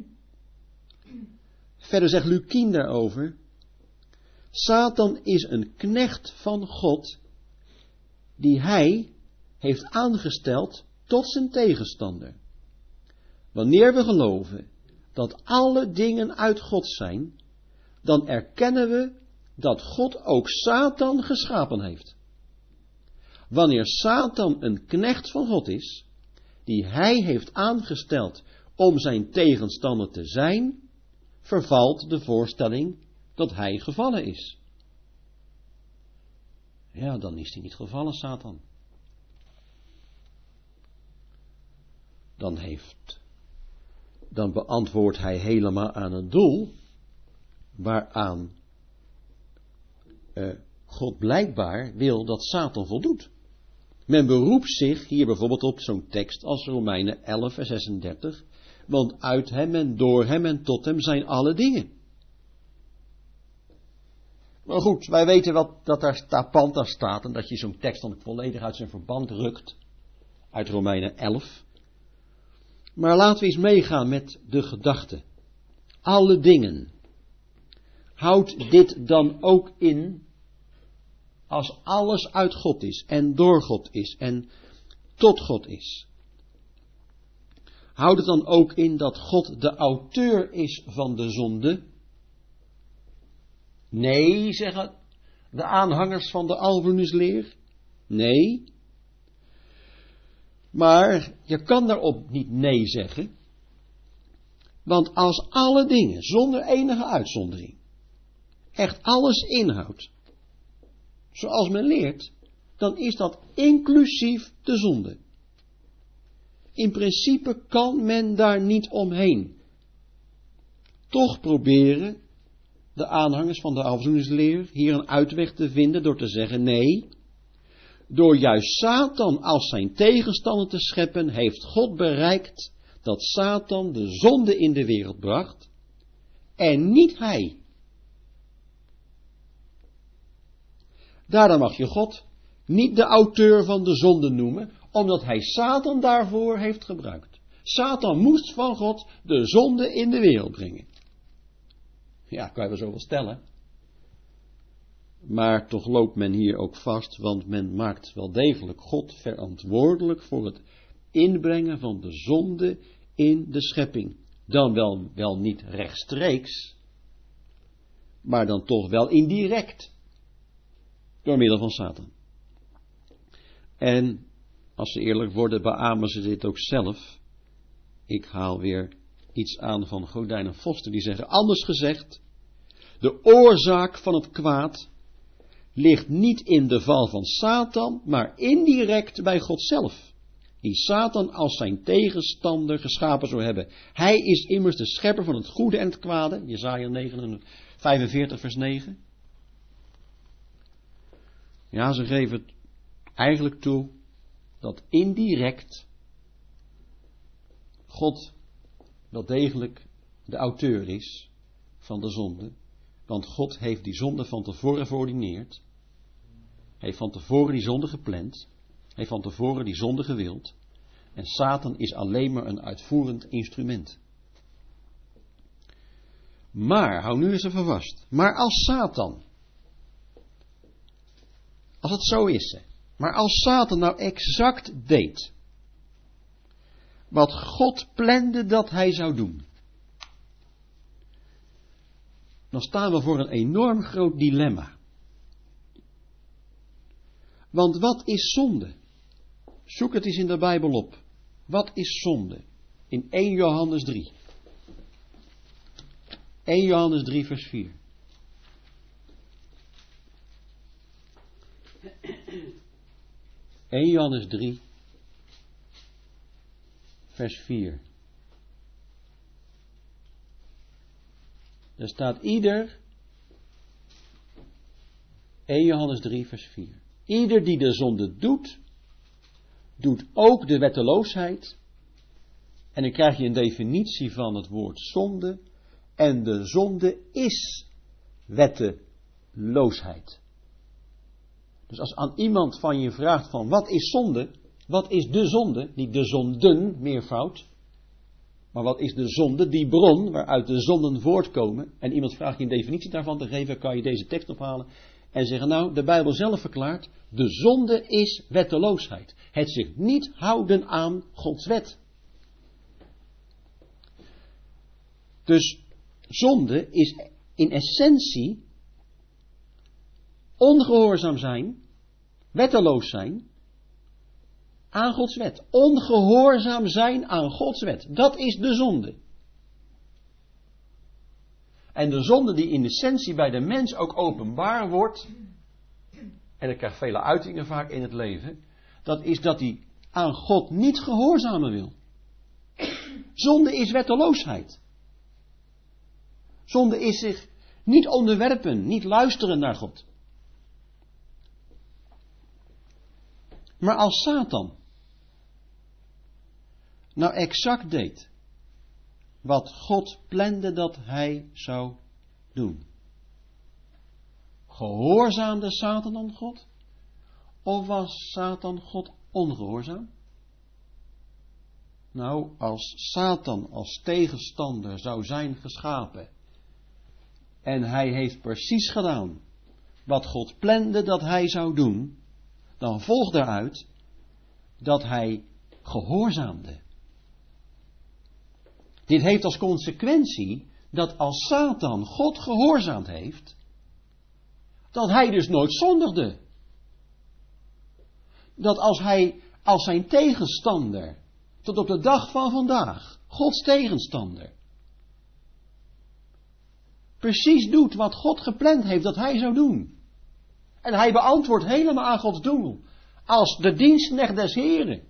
Verder zegt Lukien daarover, Satan is een knecht van God, die hij heeft aangesteld tot zijn tegenstander. Wanneer we geloven dat alle dingen uit God zijn, dan erkennen we dat God ook Satan geschapen heeft. Wanneer Satan een knecht van God is, die hij heeft aangesteld om zijn tegenstander te zijn, vervalt de voorstelling dat hij gevallen is. Ja, dan is hij niet gevallen, Satan. Dan heeft, dan beantwoordt hij helemaal aan het doel waaraan uh, God blijkbaar wil dat Satan voldoet. Men beroept zich hier bijvoorbeeld op zo'n tekst als Romeinen elf vers zesendertig, want uit hem en door hem en tot hem zijn alle dingen. Maar goed, wij weten wat dat daar tapanta staat en dat je zo'n tekst dan volledig uit zijn verband rukt, uit Romeinen elf. Maar laten we eens meegaan met de gedachte. Alle dingen. Houdt dit dan ook in als alles uit God is en door God is en tot God is? Houdt het dan ook in dat God de auteur is van de zonde? Nee, zeggen de aanhangers van de Alvernesleer. Nee. Maar je kan daarop niet nee zeggen. Want als alle dingen, zonder enige uitzondering, echt alles inhoudt, zoals men leert, dan is dat inclusief de zonde. In principe kan men daar niet omheen. Toch proberen de aanhangers van de Alvernesleer hier een uitweg te vinden door te zeggen, nee, door juist Satan als zijn tegenstander te scheppen, heeft God bereikt dat Satan de zonde in de wereld bracht en niet hij. Daarom mag je God niet de auteur van de zonde noemen, omdat hij Satan daarvoor heeft gebruikt. Satan moest van God de zonde in de wereld brengen. Ja, kan je wel zo wel stellen. Maar toch loopt men hier ook vast, want men maakt wel degelijk God verantwoordelijk voor het inbrengen van de zonde in de schepping. Dan wel, wel niet rechtstreeks, maar dan toch wel indirect. Door middel van Satan. En als ze eerlijk worden, beamen ze dit ook zelf. Ik haal weer iets aan van Godijn en Foster, die zeggen, anders gezegd, de oorzaak van het kwaad ligt niet in de val van Satan, maar indirect bij God zelf, die Satan als zijn tegenstander geschapen zou hebben. Hij is immers de schepper van het goede en het kwade, Jesaja vijfenveertig vers negen. Ja, ze geven het eigenlijk toe dat indirect God wel degelijk de auteur is van de zonde. Want God heeft die zonde van tevoren geordineerd. Hij heeft van tevoren die zonde gepland. Hij heeft van tevoren die zonde gewild. En Satan is alleen maar een uitvoerend instrument. Maar, hou nu eens even vast. Maar als Satan, als het zo is, hè, maar als Satan nou exact deed wat God plande dat hij zou doen, dan staan we voor een enorm groot dilemma. Want wat is zonde? Zoek het eens in de Bijbel op. Wat is zonde? In eerste Johannes drie. eerste Johannes drie vers vier. eerste Johannes drie vers vier. Er staat ieder, eerste Johannes drie vers vier. Ieder die de zonde doet, doet ook de wetteloosheid. En dan krijg je een definitie van het woord zonde. En de zonde is wetteloosheid. Dus als aan iemand van je vraagt van wat is zonde, Wat is de zonde? Niet de zonden, meervoud. Maar wat is de zonde? Die bron waaruit de zonden voortkomen. En iemand vraagt je een definitie daarvan te geven, kan je deze tekst ophalen. En zeggen, nou, de Bijbel zelf verklaart, de zonde is wetteloosheid. Het zich niet houden aan Gods wet. Dus zonde is in essentie ongehoorzaam zijn, wetteloos zijn aan Gods wet. Ongehoorzaam zijn aan Gods wet. Dat is de zonde. En de zonde die in essentie bij de mens ook openbaar wordt, en dat krijgt vele uitingen vaak in het leven, dat is dat hij aan God niet gehoorzamen wil. Zonde is wetteloosheid. Zonde is zich niet onderwerpen, niet luisteren naar God. Maar als Satan nou exact deed wat God plande dat hij zou doen, gehoorzaamde Satan dan God? Of was Satan God ongehoorzaam? Nou, als Satan als tegenstander zou zijn geschapen en hij heeft precies gedaan wat God plande dat hij zou doen, dan volgt eruit dat hij gehoorzaamde. Dit heeft als consequentie dat als Satan God gehoorzaamd heeft, dat hij dus nooit zondigde. Dat als hij als zijn tegenstander, tot op de dag van vandaag, Gods tegenstander, precies doet wat God gepland heeft dat hij zou doen. En hij beantwoordt helemaal aan Gods doel. Als de dienstknecht des Heren.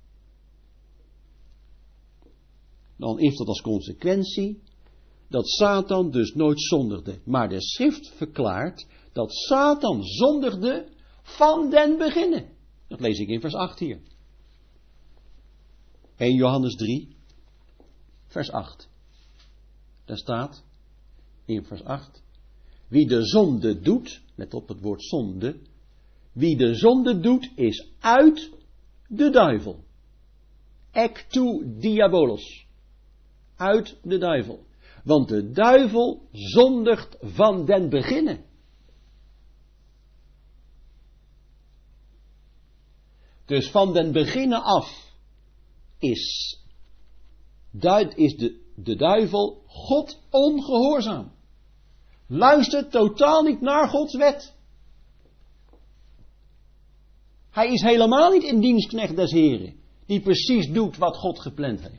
Dan heeft dat als consequentie dat Satan dus nooit zondigde. Maar de schrift verklaart dat Satan zondigde van den beginnen. Dat lees ik in vers acht hier. eerste Johannes drie, vers acht. Daar staat in vers acht. Wie de zonde doet, let op het woord zonde. Wie de zonde doet is uit de duivel. Ek tu diabolos. Uit de duivel. Want de duivel zondigt van den beginnen. Dus van den beginnen af is, is de, de duivel God ongehoorzaam. Luistert totaal niet naar Gods wet. Hij is helemaal niet een dienstknecht des Heren, die precies doet wat God gepland heeft.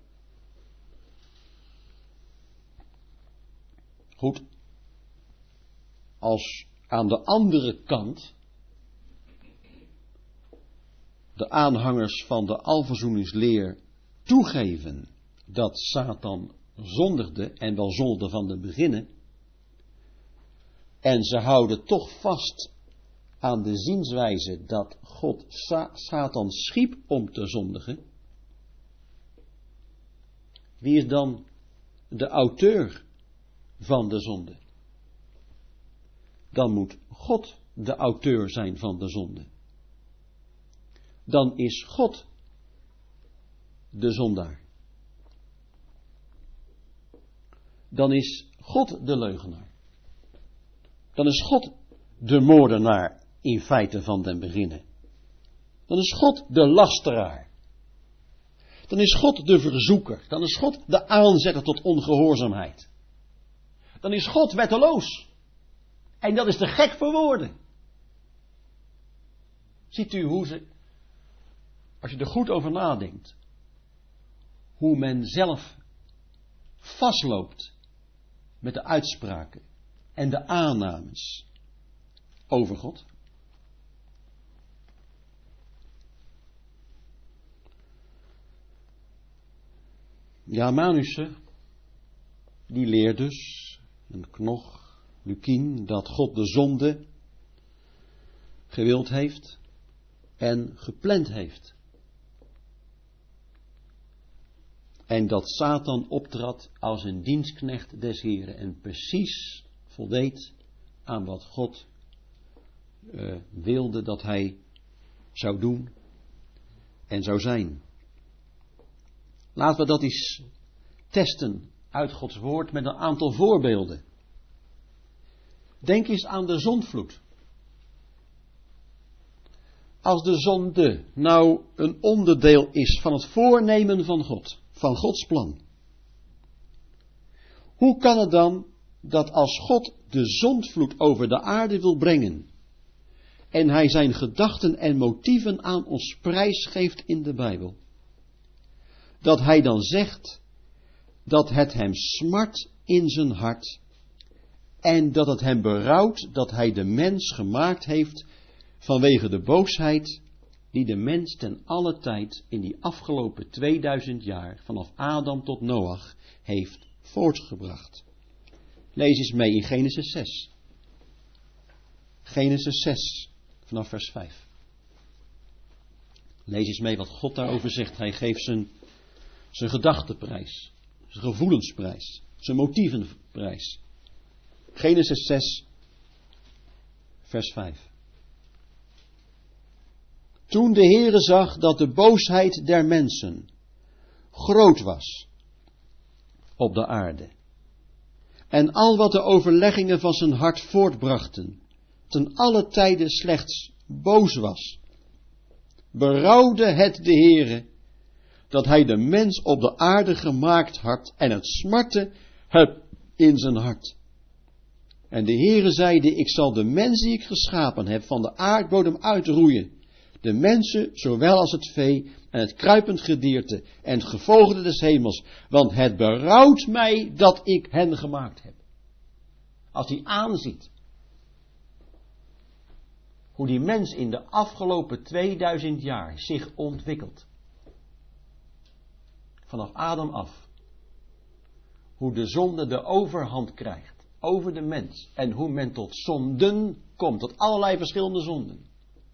Goed, als aan de andere kant de aanhangers van de alverzoeningsleer toegeven dat Satan zondigde en wel zondigde van de beginnen, en ze houden toch vast aan de zienswijze dat God Sa- Satan schiep om te zondigen, wie is dan de auteur van de zonde? Dan moet God de auteur zijn van de zonde. Dan is God de zondaar. Dan is God de leugenaar. Dan is God de moordenaar in feite van den beginnen. Dan is God de lasteraar. Dan is God de verzoeker. Dan is God de aanzetter tot ongehoorzaamheid. Dan is God wetteloos. En dat is te gek voor woorden. Ziet u hoe ze, als je er goed over nadenkt, hoe men zelf vastloopt met de uitspraken en de aannames over God? Ja, Manussen, die leert dus, en Knoch, Lukien, dat God de zonde gewild heeft en gepland heeft. En dat Satan optrad als een dienstknecht des Heren en precies voldeed aan wat God uh, wilde dat hij zou doen. en zou zijn. Laten we dat eens testen uit Gods woord met een aantal voorbeelden. Denk eens aan de zondvloed. Als de zonde nou een onderdeel is van het voornemen van God, van Gods plan. Hoe kan het dan dat als God de zondvloed over de aarde wil brengen en hij zijn gedachten en motieven aan ons prijsgeeft in de Bijbel, dat hij dan zegt dat het hem smart in zijn hart en dat het hem berouwt dat hij de mens gemaakt heeft vanwege de boosheid die de mens ten alle tijd in die afgelopen tweeduizend jaar vanaf Adam tot Noach heeft voortgebracht. Lees eens mee in Genesis zes. Genesis zes, vanaf vers vijf. Lees eens mee wat God daarover zegt. Hij geeft zijn, zijn gedachtenprijs, zijn gevoelensprijs, zijn motievenprijs. Genesis zes, vers vijf. Toen de Heere zag dat de boosheid der mensen groot was op de aarde, en al wat de overleggingen van zijn hart voortbrachten, ten alle tijde slechts boos was, berouwde het de Heere dat hij de mens op de aarde gemaakt had, en het smartte het in zijn hart. En de Heere zeide, ik zal de mens die ik geschapen heb van de aardbodem uitroeien, de mensen zowel als het vee en het kruipend gedierte en het gevogelte des hemels, want het berouwt mij dat ik hen gemaakt heb. Als hij aanziet hoe die mens in de afgelopen tweeduizend jaar zich ontwikkelt, vanaf Adam af, hoe de zonde de overhand krijgt over de mens en hoe men tot zonden komt, tot allerlei verschillende zonden.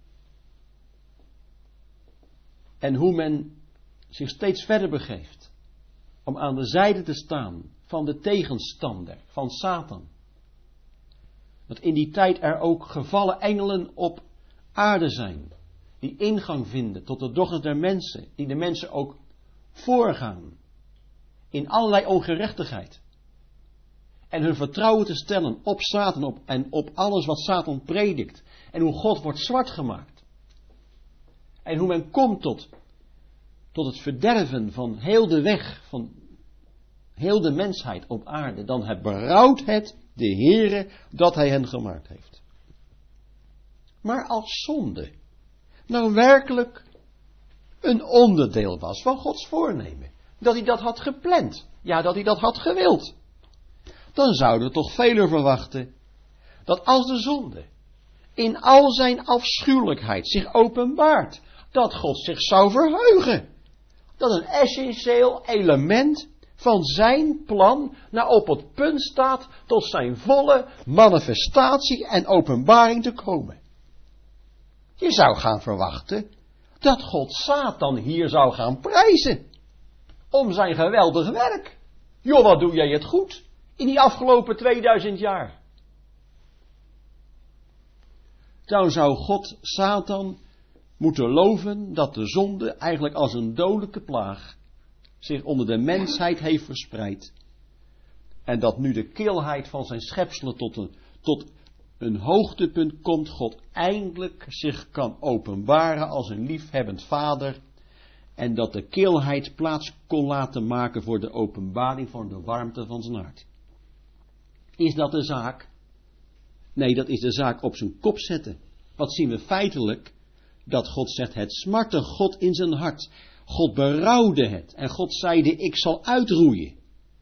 En hoe men zich steeds verder begeeft om aan de zijde te staan van de tegenstander, van Satan. Dat in die tijd er ook gevallen engelen op aarde zijn, die ingang vinden tot de dochters der mensen, die de mensen ook voorgaan in allerlei ongerechtigheid. En hun vertrouwen te stellen op Satan op, en op alles wat Satan predikt. En hoe God wordt zwart gemaakt. En hoe men komt tot, tot het verderven van heel de weg, van heel de mensheid op aarde. Dan het berouwt het de Heere dat hij hen gemaakt heeft. Maar als zonde nou werkelijk een onderdeel was van Gods voornemen. Dat hij dat had gepland. Ja, dat hij dat had gewild. Dan zouden we toch velen verwachten dat als de zonde in al zijn afschuwelijkheid zich openbaart, dat God zich zou verheugen. Dat een essentieel element van zijn plan nou op het punt staat tot zijn volle manifestatie en openbaring te komen. Je zou gaan verwachten dat God Satan hier zou gaan prijzen om zijn geweldig werk. Joh, wat doe jij het goed in die afgelopen tweeduizend jaar. Dan zou God Satan moeten loven dat de zonde eigenlijk als een dodelijke plaag zich onder de mensheid heeft verspreid. En dat nu de kilheid van zijn schepselen tot een, tot een hoogtepunt komt, God eindelijk zich kan openbaren als een liefhebbend vader. En dat de kilheid plaats kon laten maken voor de openbaring van de warmte van zijn hart. Is dat de zaak? Nee, dat is de zaak op zijn kop zetten. Wat zien we feitelijk? Dat God zegt, het smartte God in zijn hart. God berouwde het. En God zeide, ik zal uitroeien.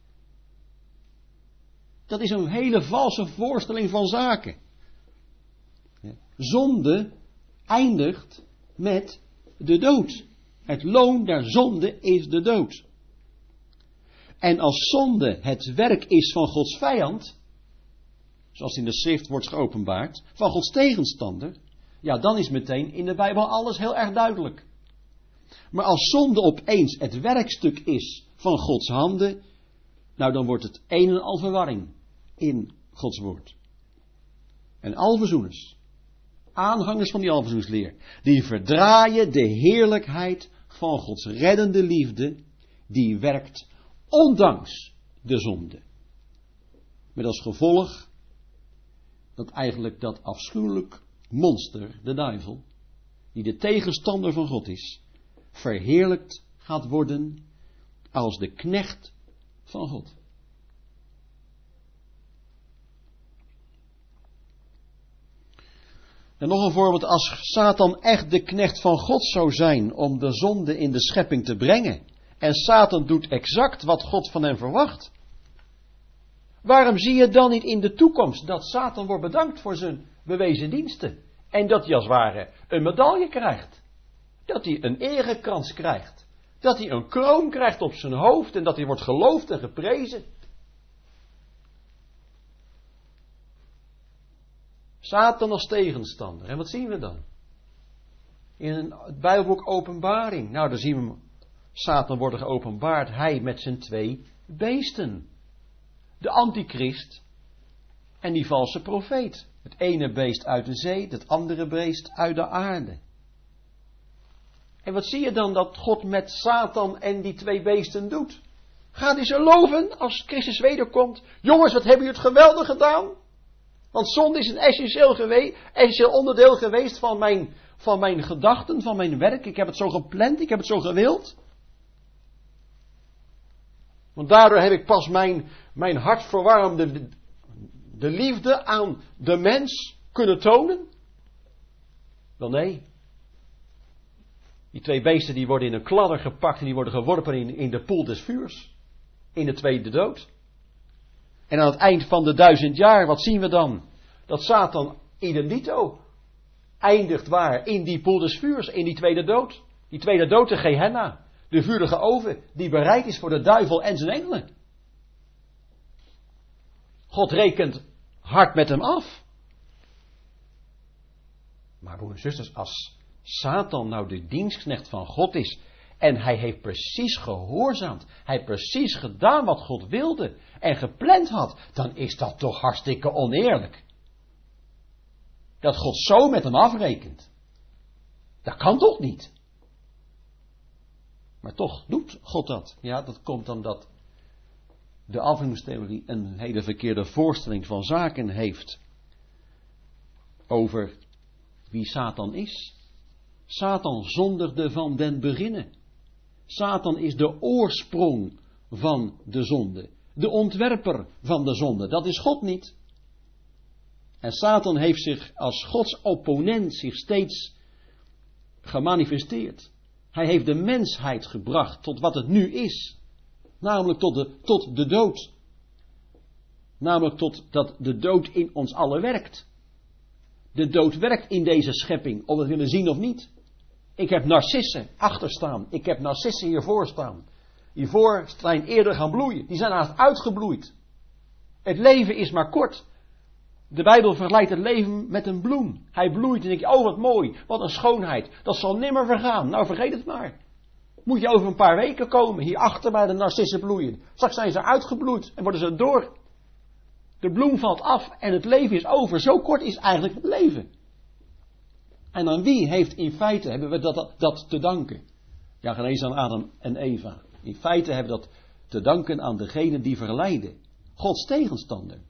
Dat is een hele valse voorstelling van zaken. Zonde eindigt met de dood. Het loon der zonde is de dood. En als zonde het werk is van Gods vijand, zoals in de schrift wordt geopenbaard, van Gods tegenstander, ja, dan is meteen in de Bijbel alles heel erg duidelijk. Maar als zonde opeens het werkstuk is van Gods handen, nou dan wordt het een en al verwarring in Gods woord. En alverzoeners, aanhangers van die alverzoenersleer, die verdraaien de heerlijkheid van Gods reddende liefde, die werkt ondanks de zonde. Met als gevolg dat eigenlijk dat afschuwelijk monster, de duivel, die de tegenstander van God is, verheerlijkt gaat worden als de knecht van God. En nog een voorbeeld, als Satan echt de knecht van God zou zijn om de zonde in de schepping te brengen, en Satan doet exact wat God van hem verwacht, waarom zie je dan niet in de toekomst dat Satan wordt bedankt voor zijn bewezen diensten? En dat hij als het ware een medaille krijgt. Dat hij een erekrans krijgt. Dat hij een kroon krijgt op zijn hoofd en dat hij wordt geloofd en geprezen. Satan als tegenstander. En wat zien we dan? In het Bijbelboek Openbaring. Nou, daar zien we Satan worden geopenbaard. Hij met zijn twee beesten. De antichrist en die valse profeet. Het ene beest uit de zee, het andere beest uit de aarde. En wat zie je dan dat God met Satan en die twee beesten doet? Gaat hij ze loven als Christus wederkomt? Jongens, wat hebben jullie het geweldig gedaan? Want zonde is een essentieel, gewe- essentieel onderdeel geweest van mijn, van mijn gedachten, van mijn werk. Ik heb het zo gepland, ik heb het zo gewild. Want daardoor heb ik pas mijn, mijn hartverwarmde de liefde aan de mens kunnen tonen. Wel nee. Die twee beesten die worden in een kladder gepakt en die worden geworpen in, in de poel des vuurs. In de tweede dood. En aan het eind van de duizend jaar, wat zien we dan? Dat Satan idem dito eindigt waar? In die poel des vuurs, in die tweede dood. Die tweede dood, de Gehenna. De vurige oven, die bereid is voor de duivel en zijn engelen. God rekent hard met hem af. Maar broeders en zusters, als Satan nou de dienstknecht van God is en hij heeft precies gehoorzaamd, hij heeft precies gedaan wat God wilde en gepland had, dan is dat toch hartstikke oneerlijk. Dat God zo met hem afrekent. Dat kan toch niet? Maar toch doet God dat. Ja, dat komt omdat de afwikelingstheorie een hele verkeerde voorstelling van zaken heeft over wie Satan is. Satan zondigde van den beginnen. Satan is de oorsprong van de zonde. De ontwerper van de zonde. Dat is God niet. En Satan heeft zich als Gods opponent zich steeds gemanifesteerd. Hij heeft de mensheid gebracht tot wat het nu is. Namelijk tot de, tot de dood. Namelijk tot dat de dood in ons allen werkt. De dood werkt in deze schepping, of we het willen zien of niet. Ik heb narcissen achter staan. Ik heb narcissen hiervoor staan. Hiervoor zijn eerder gaan bloeien. Die zijn haast uitgebloeid. Het leven is maar kort. De Bijbel vergelijkt het leven met een bloem. Hij bloeit en denk je, oh wat mooi, wat een schoonheid. Dat zal nimmer vergaan. Nou vergeet het maar. Moet je over een paar weken komen, hierachter bij de narcissen bloeien. Straks zijn ze uitgebloeid en worden ze door. De bloem valt af en het leven is over. Zo kort is eigenlijk het leven. En aan wie heeft in feite, hebben we dat, dat, dat te danken? Ja, geen eens aan Adam en Eva. In feite hebben we dat te danken aan degene die verleiden. Gods tegenstander.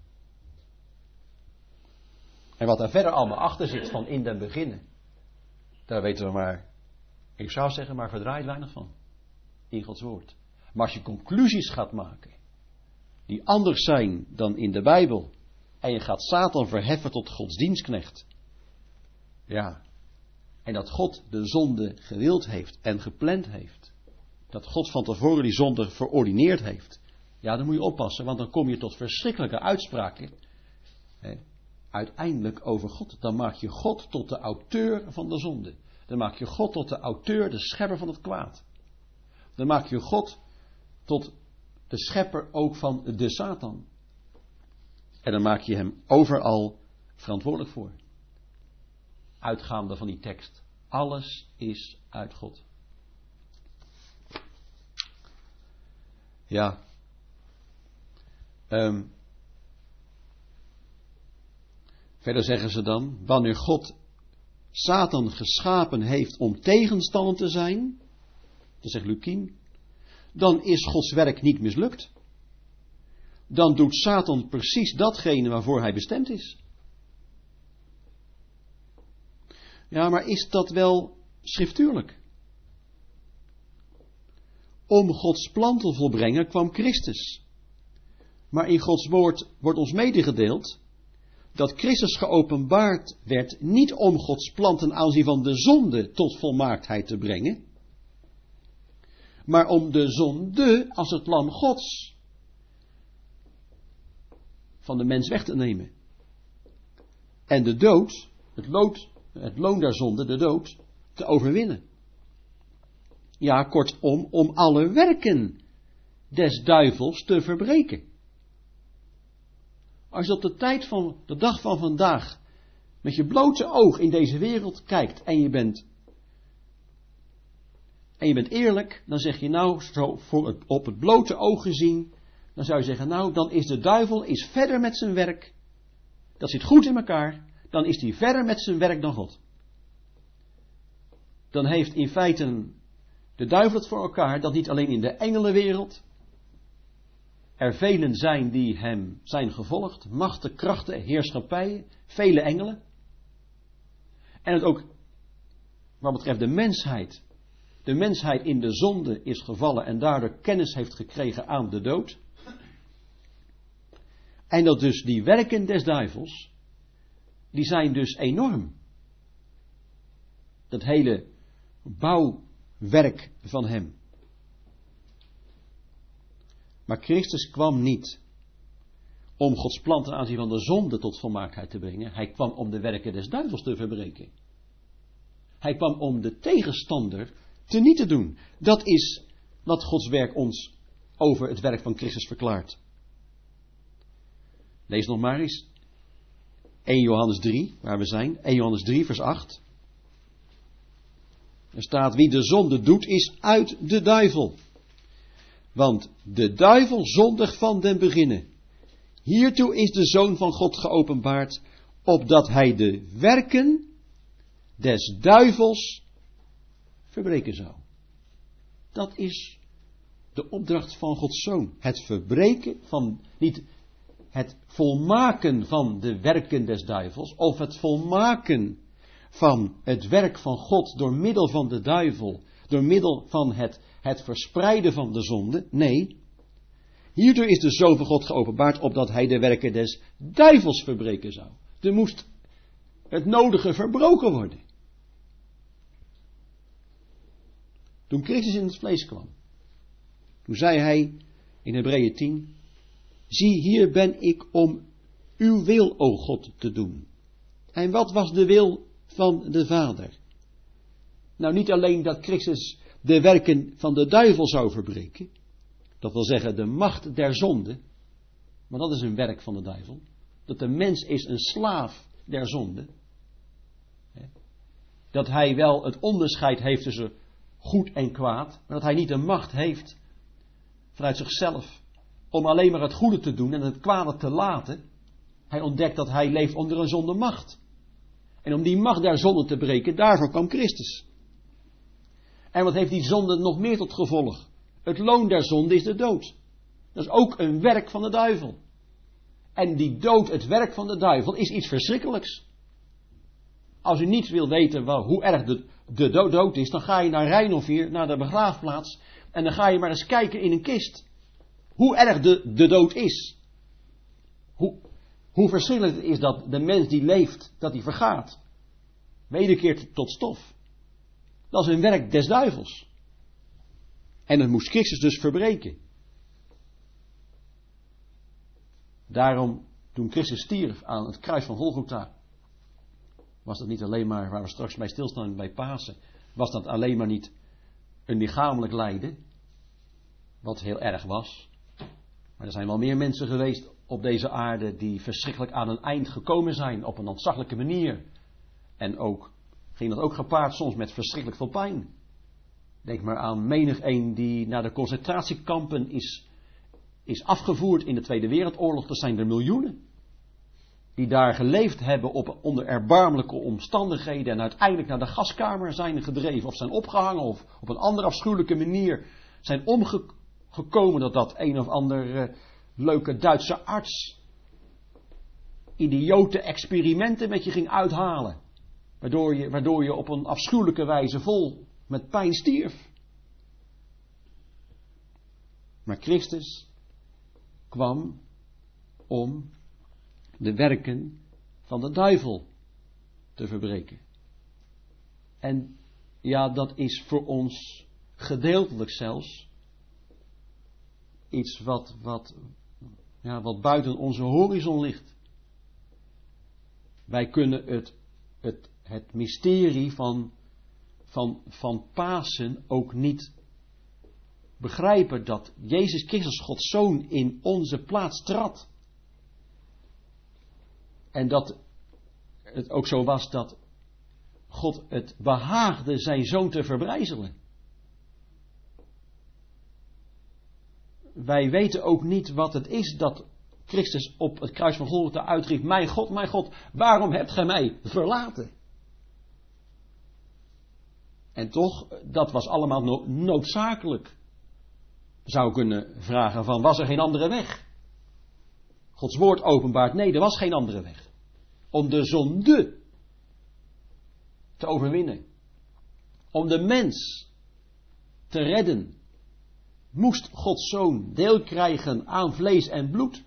En wat daar verder allemaal achter zit van in den beginnen. Daar weten we maar, ik zou zeggen, maar verdraait weinig van. In Gods woord. Maar als je conclusies gaat maken, die anders zijn dan in de Bijbel, en je gaat Satan verheffen tot Gods dienstknecht. Ja. En dat God de zonde gewild heeft en gepland heeft. Dat God van tevoren die zonde verordineerd heeft. Ja, dan moet je oppassen, want dan kom je tot verschrikkelijke uitspraken. Hè, uiteindelijk over God. Dan maak je God tot de auteur van de zonde. Dan maak je God tot de auteur, de schepper van het kwaad. Dan maak je God tot de schepper ook van de Satan. En dan maak je hem overal verantwoordelijk voor. Uitgaande van die tekst. Alles is uit God. Ja. Um, verder zeggen ze dan, wanneer God Satan geschapen heeft om tegenstander te zijn, dat zegt Lukien, dan is Gods werk niet mislukt. Dan doet Satan precies datgene waarvoor hij bestemd is. Ja, maar is dat wel schriftuurlijk? Om Gods plan te volbrengen kwam Christus. Maar in Gods woord wordt ons medegedeeld dat Christus geopenbaard werd niet om Gods plan ten aanzien van de zonde tot volmaaktheid te brengen, maar om de zonde als het lam Gods van de mens weg te nemen. En de dood, het, lood, het loon der zonde, de dood, te overwinnen. Ja, kortom, om alle werken des duivels te verbreken. Als je op de tijd van de dag van vandaag met je blote oog in deze wereld kijkt en je bent en je bent eerlijk, dan zeg je nou, zo voor het, op het blote oog gezien, dan zou je zeggen, nou, dan is de duivel is verder met zijn werk. Dat zit goed in elkaar. Dan is hij verder met zijn werk dan God. Dan heeft in feite de duivel het voor elkaar dat niet alleen in de engelenwereld er velen zijn die hem zijn gevolgd, machten, krachten, heerschappijen, vele engelen. En het ook wat betreft de mensheid. De mensheid in de zonde is gevallen en daardoor kennis heeft gekregen aan de dood. En dat dus die werken des duivels, die zijn dus enorm. Dat hele bouwwerk van hem. Maar Christus kwam niet om Gods plan ten aanzien van de zonde tot volmaaktheid te brengen. Hij kwam om de werken des duivels te verbreken. Hij kwam om de tegenstander teniet te doen. Dat is wat Gods werk ons over het werk van Christus verklaart. Lees nog maar eens eerste Johannes drie, waar we zijn. eerste Johannes drie, vers acht. Er staat, wie de zonde doet, is uit de duivel. Want de duivel zondigt van den beginnen. Hiertoe is de Zoon van God geopenbaard, opdat hij de werken des duivels verbreken zou. Dat is de opdracht van Gods Zoon. Het verbreken van, niet het volmaken van de werken des duivels, of het volmaken van het werk van God door middel van de duivel, door middel van het, het verspreiden van de zonde. Nee, hierdoor is de Zoon van God geopenbaard, opdat hij de werken des duivels verbreken zou. Er moest het nodige verbroken worden. Toen Christus in het vlees kwam, toen zei hij in Hebreeën tien, zie, hier ben ik om uw wil, o God, te doen. En wat was de wil van de Vader? Nou, niet alleen dat Christus de werken van de duivel zou verbreken, dat wil zeggen de macht der zonde, maar dat is een werk van de duivel, dat de mens is een slaaf der zonde, dat hij wel het onderscheid heeft tussen goed en kwaad, maar dat hij niet de macht heeft vanuit zichzelf om alleen maar het goede te doen en het kwade te laten. Hij ontdekt dat hij leeft onder een zonde macht. En om die macht der zonde te breken, daarvoor kwam Christus. En wat heeft die zonde nog meer tot gevolg? Het loon der zonde is de dood. Dat is ook een werk van de duivel. En die dood, het werk van de duivel, is iets verschrikkelijks. Als u niet wil weten wel, hoe erg de, de dood is, dan ga je naar Rijnhofier, naar de begraafplaats, en dan ga je maar eens kijken in een kist. Hoe erg de, de dood is. Hoe, hoe verschillend het is dat de mens die leeft, dat die vergaat. Wederkeert tot stof. Dat is een werk des duivels. En dat moest Christus dus verbreken. Daarom, toen Christus stierf aan het kruis van Golgotha, was dat niet alleen maar, waar we straks bij stilstaan bij Pasen, was dat alleen maar niet een lichamelijk lijden, wat heel erg was. Maar er zijn wel meer mensen geweest op deze aarde die verschrikkelijk aan een eind gekomen zijn op een ontzaglijke manier. En ook, ging dat ook gepaard soms met verschrikkelijk veel pijn. Denk maar aan menig een die naar de concentratiekampen is, is afgevoerd in de Tweede Wereldoorlog. Dat zijn er miljoenen. die daar geleefd hebben op, onder erbarmelijke omstandigheden en uiteindelijk naar de gaskamer zijn gedreven of zijn opgehangen of op een andere afschuwelijke manier zijn omgekomen, dat dat een of ander uh, leuke Duitse arts idiote experimenten met je ging uithalen, waardoor je, waardoor je op een afschuwelijke wijze vol met pijn stierf. Maar Christus kwam om de werken van de duivel te verbreken. En ja, dat is voor ons gedeeltelijk zelfs iets wat, wat, ja, wat buiten onze horizon ligt. Wij kunnen het, het, het mysterie van, van, van Pasen ook niet begrijpen, dat Jezus Christus, Gods Zoon, in onze plaats trad. En dat het ook zo was dat God het behaagde zijn Zoon te verbrijzelen. Wij weten ook niet wat het is dat Christus op het kruis van Golgotha uitriep: mijn God, mijn God, waarom hebt gij mij verlaten? En toch, dat was allemaal no- noodzakelijk. Je zou kunnen vragen van, was er geen andere weg? Gods woord openbaart, nee, er was geen andere weg. Om de zonde te overwinnen, om de mens te redden, moest Gods Zoon deel krijgen aan vlees en bloed.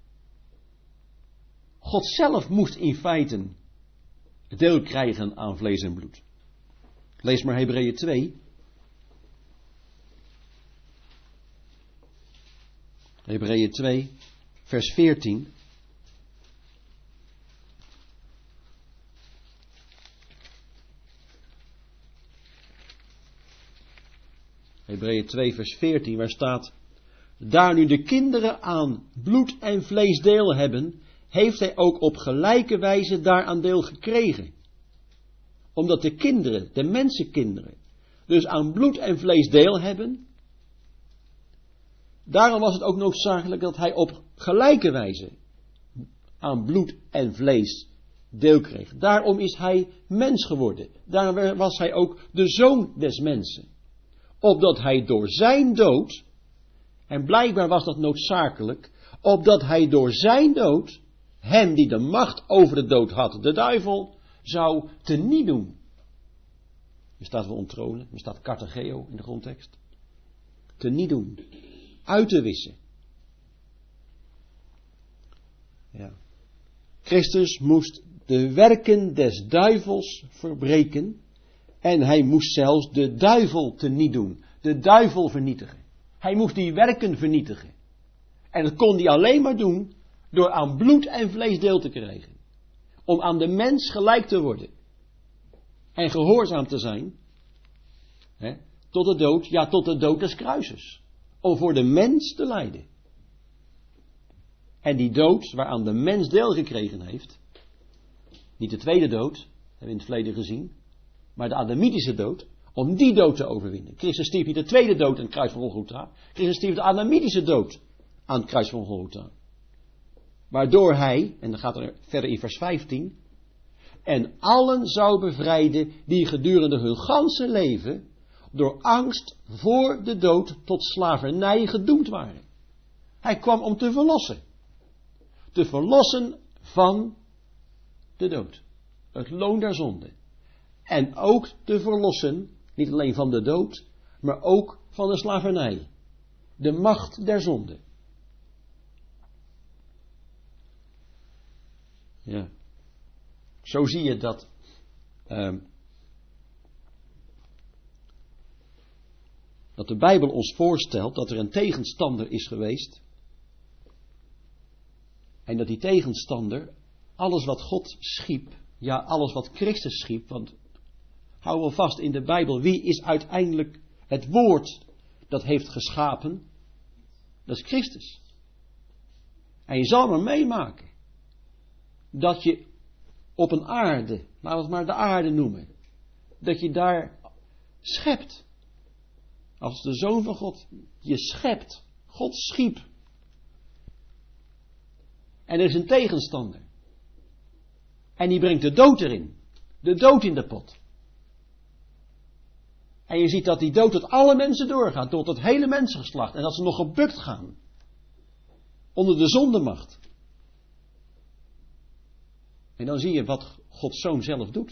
God zelf moest in feite deel krijgen aan vlees en bloed. Lees maar Hebreeën twee. Hebreeën twee, vers veertien. Hebreeën twee, vers veertien, waar staat: daar nu de kinderen aan bloed en vlees deel hebben, heeft hij ook op gelijke wijze daaraan deel gekregen. Omdat de kinderen, de mensenkinderen, dus aan bloed en vlees deel hebben, daarom was het ook noodzakelijk dat hij op gelijke wijze aan bloed en vlees deel kreeg. Daarom is hij mens geworden. Daarom was hij ook de zoon des mensen. Opdat hij door zijn dood, en blijkbaar was dat noodzakelijk, opdat hij door zijn dood hem die de macht over de dood had, de duivel, zou teniet doen. Er staat wel onttronen, er staat katargeo in de grondtekst. Teniet doen. Uit te wissen. Ja. Christus moest de werken des duivels verbreken. En hij moest zelfs de duivel teniet doen. De duivel vernietigen. Hij moest die werken vernietigen. En dat kon hij alleen maar doen door aan bloed en vlees deel te krijgen. Om aan de mens gelijk te worden. En gehoorzaam te zijn. Hè, tot de dood, ja tot de dood des kruises. Om voor de mens te lijden. En die dood waaraan de mens deel gekregen heeft. Niet de tweede dood, hebben we in het verleden gezien. Maar de Adamitische dood. Om die dood te overwinnen. Christus stierf niet de tweede dood aan het kruis van Golgotha. Christus stierf de Adamitische dood aan het kruis van Golgotha. Waardoor hij, en dan gaat er verder in vers vijftien. En allen zou bevrijden die gedurende hun ganse leven door angst voor de dood tot slavernij gedoemd waren. Hij kwam om te verlossen. Te verlossen van de dood. Het loon der zonde. En ook te verlossen, niet alleen van de dood, maar ook van de slavernij. De macht der zonde. Ja. Zo zie je dat uh, dat de Bijbel ons voorstelt dat er een tegenstander is geweest. En dat die tegenstander alles wat God schiep, ja alles wat Christus schiep, want hou wel vast in de Bijbel, wie is uiteindelijk het woord dat heeft geschapen? Dat is Christus. En je zal maar meemaken dat je op een aarde, laten we het maar de aarde noemen, dat je daar schept. Als de Zoon van God, je schept. God schiep. En er is een tegenstander. En die brengt de dood erin. De dood in de pot. En je ziet dat die dood tot alle mensen doorgaat. Tot het hele mensengeslacht. En dat ze nog gebukt gaan. Onder de zondemacht. En dan zie je wat Gods Zoon zelf doet.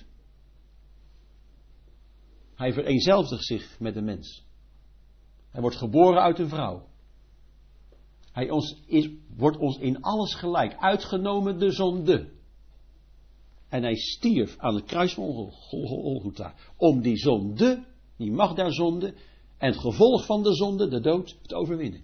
Hij vereenzelvigt zich met de mens. Hij wordt geboren uit een vrouw. Hij ons is, wordt ons in alles gelijk. Uitgenomen de zonde. En hij stierf aan het kruis van Golgotha. Om die zonde, die macht der zonde. En het gevolg van de zonde, de dood, te overwinnen.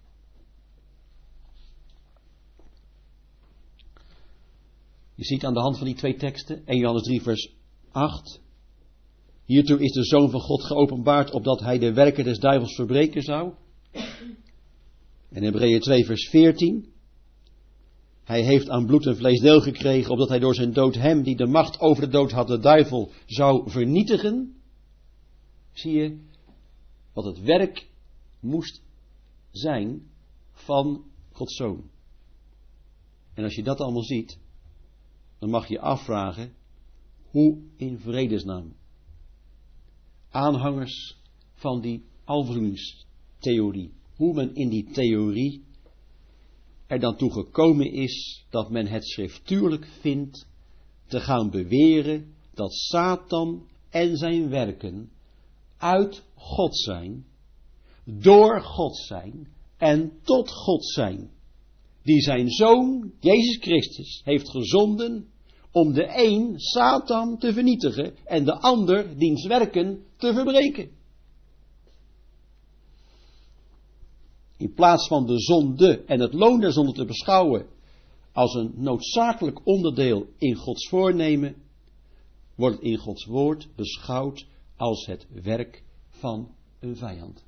Je ziet aan de hand van die twee teksten. Eerste Johannes drie vers acht. Hiertoe is de Zoon van God geopenbaard, opdat hij de werken des duivels verbreken zou. En Hebreeën twee vers veertien. Hij heeft aan bloed en vlees deel gekregen, opdat hij door zijn dood hem, die de macht over de dood had, de duivel, zou vernietigen. Zie je wat het werk moest zijn van Gods Zoon. En als je dat allemaal ziet, dan mag je afvragen, hoe in vredesnaam aanhangers van die alverzoeningstheorie, hoe men in die theorie er dan toe gekomen is dat men het schriftuurlijk vindt te gaan beweren dat Satan en zijn werken uit God zijn, door God zijn en tot God zijn, die zijn Zoon, Jezus Christus, heeft gezonden om de een, Satan, te vernietigen en de ander, diens werken, te verbreken. In plaats van de zonde en het loon der zonde te beschouwen als een noodzakelijk onderdeel in Gods voornemen, wordt het in Gods woord beschouwd als het werk van een vijand.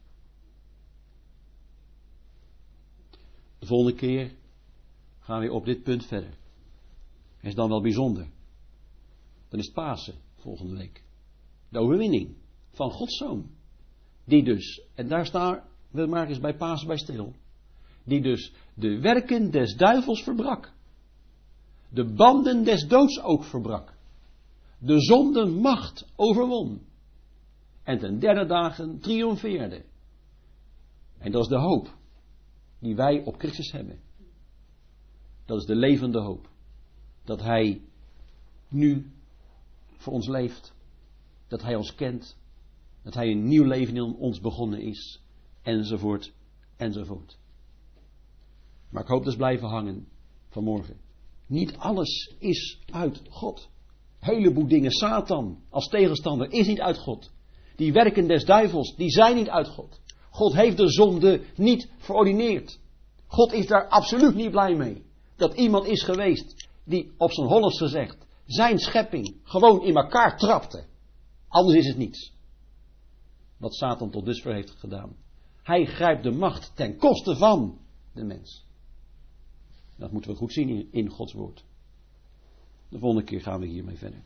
De volgende keer gaan we op dit punt verder. Het is dan wel bijzonder. Dan is het Pasen volgende week. De overwinning van Gods Zoon. Die dus, en daar staan we maar eens bij Pasen bij stil. Die dus de werken des duivels verbrak. De banden des doods ook verbrak. De zonde macht overwon. En ten derde dagen triomfeerde. En dat is de hoop die wij op Christus hebben. Dat is de levende hoop. Dat Hij nu voor ons leeft. Dat Hij ons kent. Dat Hij een nieuw leven in ons begonnen is. Enzovoort, enzovoort. Maar ik hoop dus blijven hangen vanmorgen. Niet alles is uit God. Een heleboel dingen, Satan als tegenstander, is niet uit God. Die werken des duivels, die zijn niet uit God. God heeft de zonde niet verordineerd. God is daar absoluut niet blij mee. Dat iemand is geweest die op zijn Hollands gezegd zijn schepping gewoon in elkaar trapte. Anders is het niets. Wat Satan tot dusver heeft gedaan. Hij grijpt de macht ten koste van de mens. Dat moeten we goed zien in, in Gods woord. De volgende keer gaan we hiermee verder.